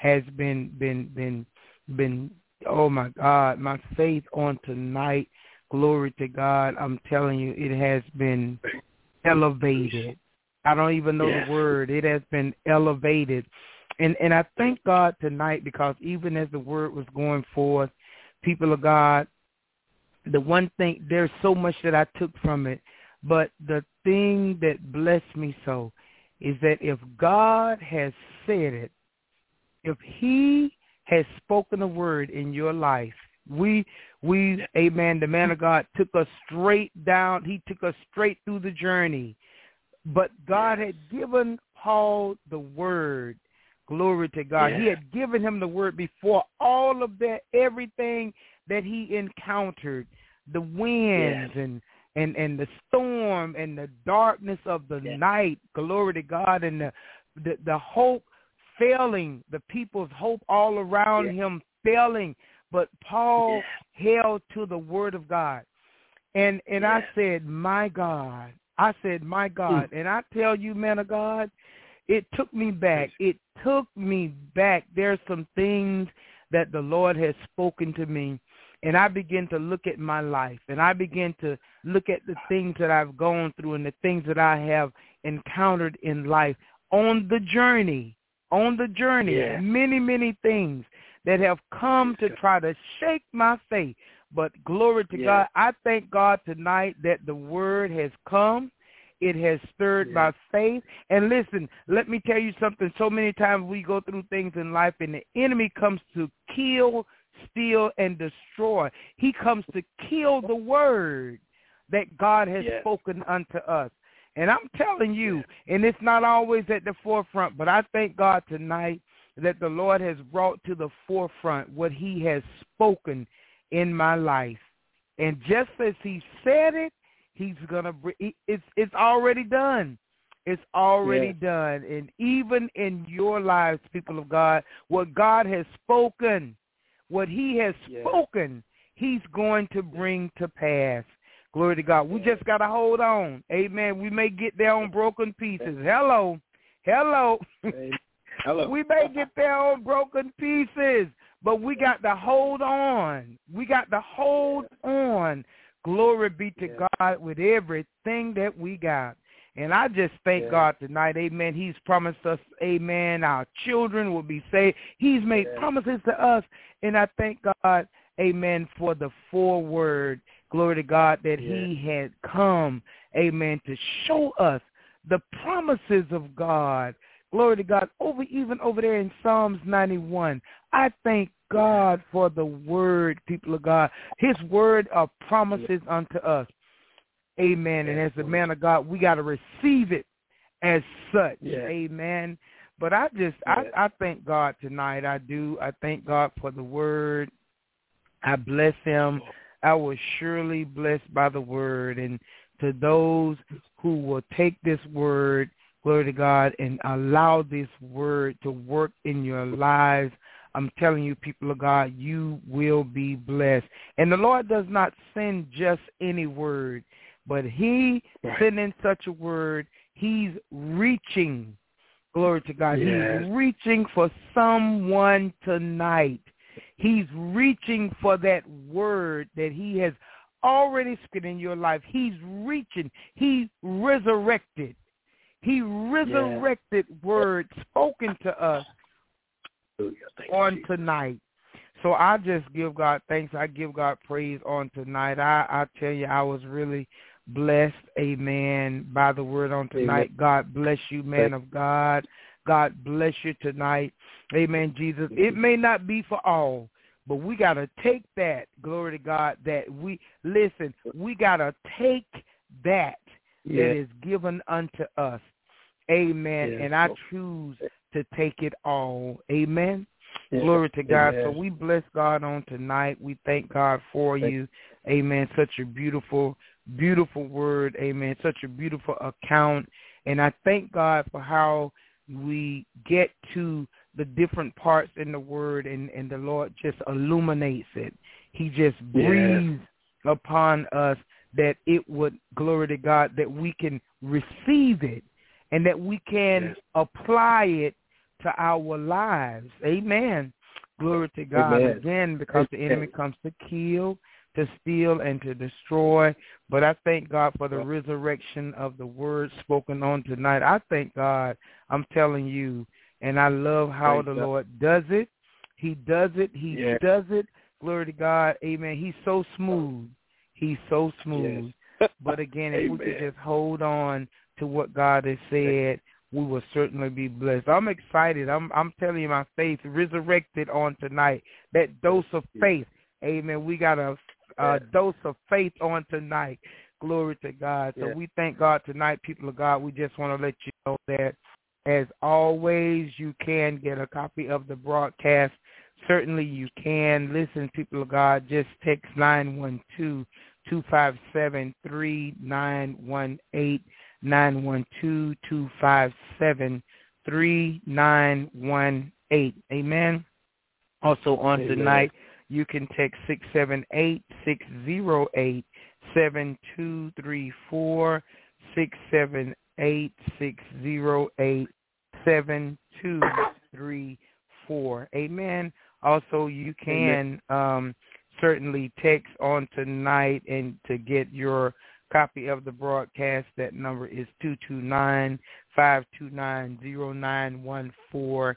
oh my God, my faith on tonight. Glory to God. I'm telling you, it has been elevated. I don't even know the word. It has been elevated. And I thank God tonight, because even as the word was going forth, people of God, the one thing, there's so much that I took from it, but the thing that blessed me so is that if God has said it, if he has spoken a word in your life, we, amen, the man of God took us straight down. He took us straight through the journey. But God had given Paul the word. Glory to God. He had given him the word before all of that, everything that he encountered, the winds and the storm and the darkness of the night. Glory to God. And the hope failing, the people's hope all around him failing. But Paul held to the word of God. And I said, my God. I said, my God. And I tell you, man of God, it took me back. It took me back. There's some things that the Lord has spoken to me. And I begin to look at my life. And I begin to look at the things that I've gone through and the things that I have encountered in life on the journey. Many, many things that have come to try to shake my faith. But glory to God, I thank God tonight that the word has come. It has stirred my faith. And listen, let me tell you something. So many times we go through things in life and the enemy comes to kill, steal, and destroy. He comes to kill the word that God has spoken unto us. And I'm telling you, and it's not always at the forefront, but I thank God tonight that the Lord has brought to the forefront what he has spoken in my life. And just as he said it, he's going to bring it's already done. It's already done. And even in your lives, people of God, what God has spoken, what he has spoken, he's going to bring to pass. Glory to God. We just got to hold on. Amen. We may get there on broken pieces. Hello. We may get there on broken pieces, but we got to hold on. We got to hold on. Glory be to God with everything that we got. And I just thank God tonight, amen. He's promised us, amen, our children will be saved. He's made promises to us, and I thank God, amen, for the foreword, glory to God, that he had come, amen, to show us the promises of God. Glory to God. Even over there in Psalms 91, I thank God for the word, people of God. His word are promises unto us. Amen. And as a man of God, we got to receive it as such. Amen. But I thank God tonight. I do. I thank God for the word. I bless him. I was surely blessed by the word. And to those who will take this word, glory to God, and allow this word to work in your lives, I'm telling you, people of God, you will be blessed. And the Lord does not send just any word, but he sending such a word, he's reaching, glory to God, he's reaching for someone tonight. He's reaching for that word that he has already spoken in your life. He's reaching. He resurrected. He resurrected word spoken to us on tonight. So I just give God thanks. I give God praise on tonight. I tell you, I was really blessed, amen, by the word on tonight. Amen. God bless you, man of God. God bless you tonight. Amen, Jesus. It may not be for all, but we got to take that, glory to God, that we got to take that that is given unto us. Amen. And I choose to take it all. Amen. Glory to God. So we bless God on tonight. We thank God for you. Amen. Such a beautiful, beautiful word. Amen. Such a beautiful account. And I thank God for how we get to the different parts in the word, and the Lord just illuminates it. He just breathes upon us that it would, glory to God, that we can receive it and that we can apply it to our lives. Amen. Glory to God. Amen. Again, because the enemy comes to kill, to steal, and to destroy. But I thank God for the resurrection of the word spoken on tonight. I thank God, I'm telling you, and I love how the Lord does it. He does it. He does it. Glory to God. Amen. He's so smooth. He's so smooth. Yes. But again, if we could just hold on to what God has said, we will certainly be blessed. I'm excited. I'm telling you, my faith resurrected on tonight. That dose of faith. Amen. We got a dose of faith on tonight. Glory to God. So we thank God tonight, people of God. We just want to let you know that, as always, you can get a copy of the broadcast. Certainly you can. Listen, people of God, just text 912-257-3918, 912-257-3918. Amen. Also on tonight, you can text 678-608-7234, 678-608-7234. Amen. Also, you can certainly text on tonight, and to get your copy of the broadcast, that number is 229-529-0914,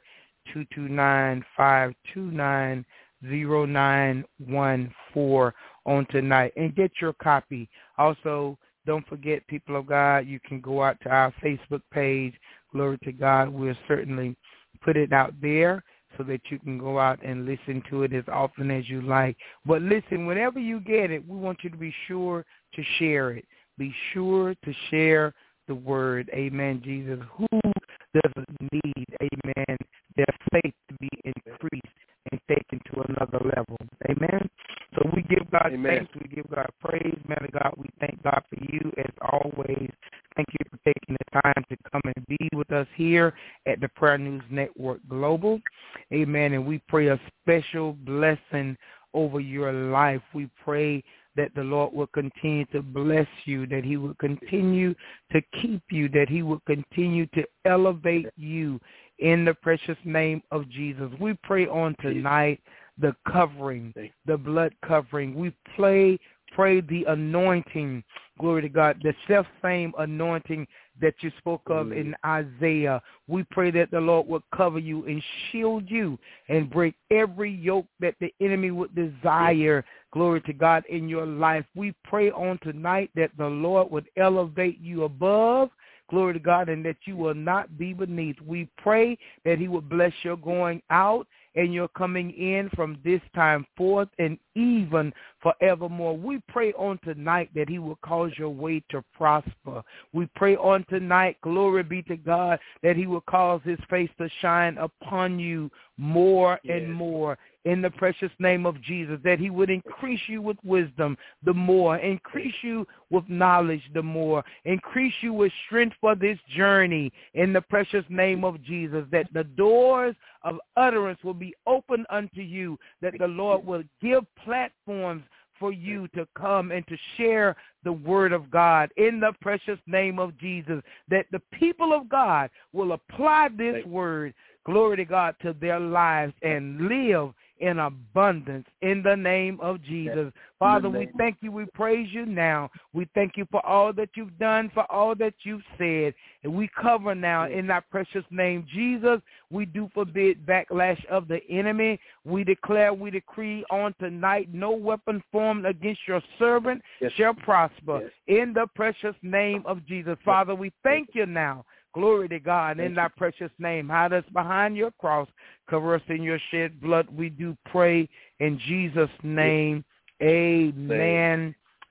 229-529-0914 on tonight, and get your copy. Also, don't forget, people of God, you can go out to our Facebook page. Glory to God. We'll certainly put it out there so that you can go out and listen to it as often as you like. But listen, whenever you get it, we want you to be sure to share it. Be sure to share the word. Amen, Jesus. Who doesn't need, amen, their faith to be increased and taken to another level? Amen. So we give God thanks. We give God praise. Man of God, we thank God for you as always. Thank you for taking the time to come and be with us here at the Prayer News Network Global. Amen. And we pray a special blessing over your life. We pray that the Lord will continue to bless you, that he will continue to keep you, that he will continue to elevate you in the precious name of Jesus. We pray on tonight the covering, the blood covering. We pray the anointing, glory to God, the self-same anointing that you spoke of in Isaiah. We pray that the Lord will cover you and shield you and break every yoke that the enemy would desire, glory to God, in your life. We pray on tonight that the Lord would elevate you above, glory to God, and that you will not be beneath. We pray that he will bless your going out and your coming in from this time forth and even forevermore. We pray on tonight that he will cause your way to prosper. We pray on tonight, glory be to God, that he will cause his face to shine upon you more and more. In the precious name of Jesus, that he would increase you with wisdom the more, increase you with knowledge the more, increase you with strength for this journey in the precious name of Jesus, that the doors of utterance will be open unto you, that the Lord will give platforms for you to come and to share the word of God in the precious name of Jesus, that the people of God will apply this word, glory to God, to their lives and live in abundance in the name of Jesus. Father, we thank you. We praise you now. We thank you for all that you've done, for all that you've said. And we cover now in that precious name, Jesus. We do forbid backlash of the enemy. We declare, we decree on tonight, no weapon formed against your servant shall prosper in the precious name of Jesus. Father, we thank you now. Glory to God in thy precious name. Hide us behind your cross. Cover us in your shed blood. We do pray in Jesus' name. Amen.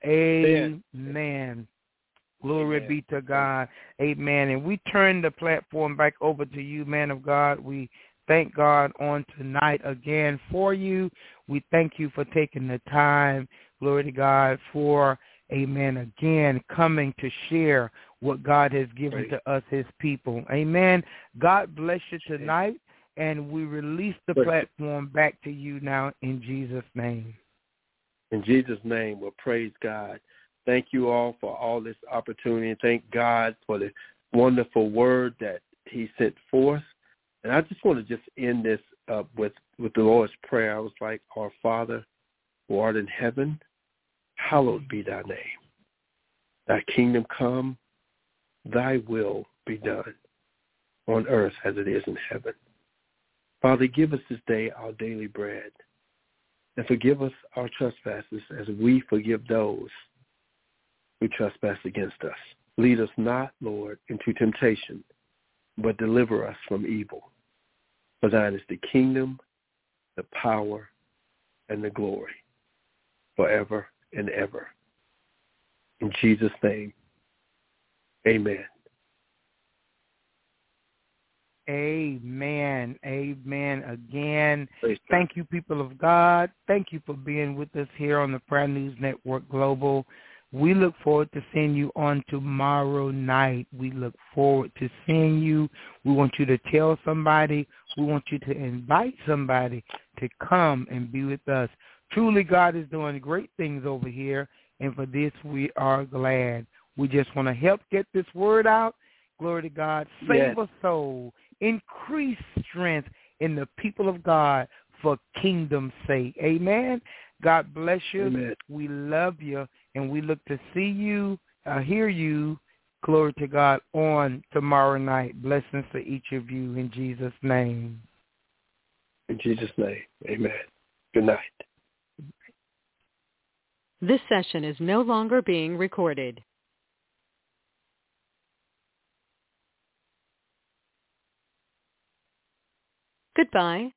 Amen. Glory be to God. Amen. And we turn the platform back over to you, man of God. We thank God on tonight again for you. We thank you for taking the time. glory to God, for, amen, again, coming to share what God has given to us, his people. Amen. God bless you tonight, and we release the platform back to you now in Jesus' name. In Jesus' name, we'll praise God. Thank you all for all this opportunity. Thank God for the wonderful word that he sent forth. And I just want to just end this with the Lord's Prayer. I was like, Our Father, who art in heaven, hallowed be thy name. Thy kingdom come, thy will be done on earth as it is in heaven. Father, give us this day our daily bread, and forgive us our trespasses as we forgive those who trespass against us. Lead us not, Lord, into temptation, but deliver us from evil. For thine is the kingdom, the power, and the glory, forever and ever. In Jesus' name, amen. Amen. Amen. Again, thank you, people of God. Thank you for being with us here on the Prayer News Network Global. We look forward to seeing you on tomorrow night. We look forward to seeing you. We want you to tell somebody. We want you to invite somebody to come and be with us. Truly, God is doing great things over here, and for this we are glad. We just want to help get this word out. Glory to God. Save a soul. Increase strength in the people of God for kingdom's sake. Amen. God bless you. Amen. We love you, and we look to see you, hear you, glory to God, on tomorrow night. Blessings to each of you in Jesus' name. In Jesus' name, amen. Good night. This session is no longer being recorded. Goodbye.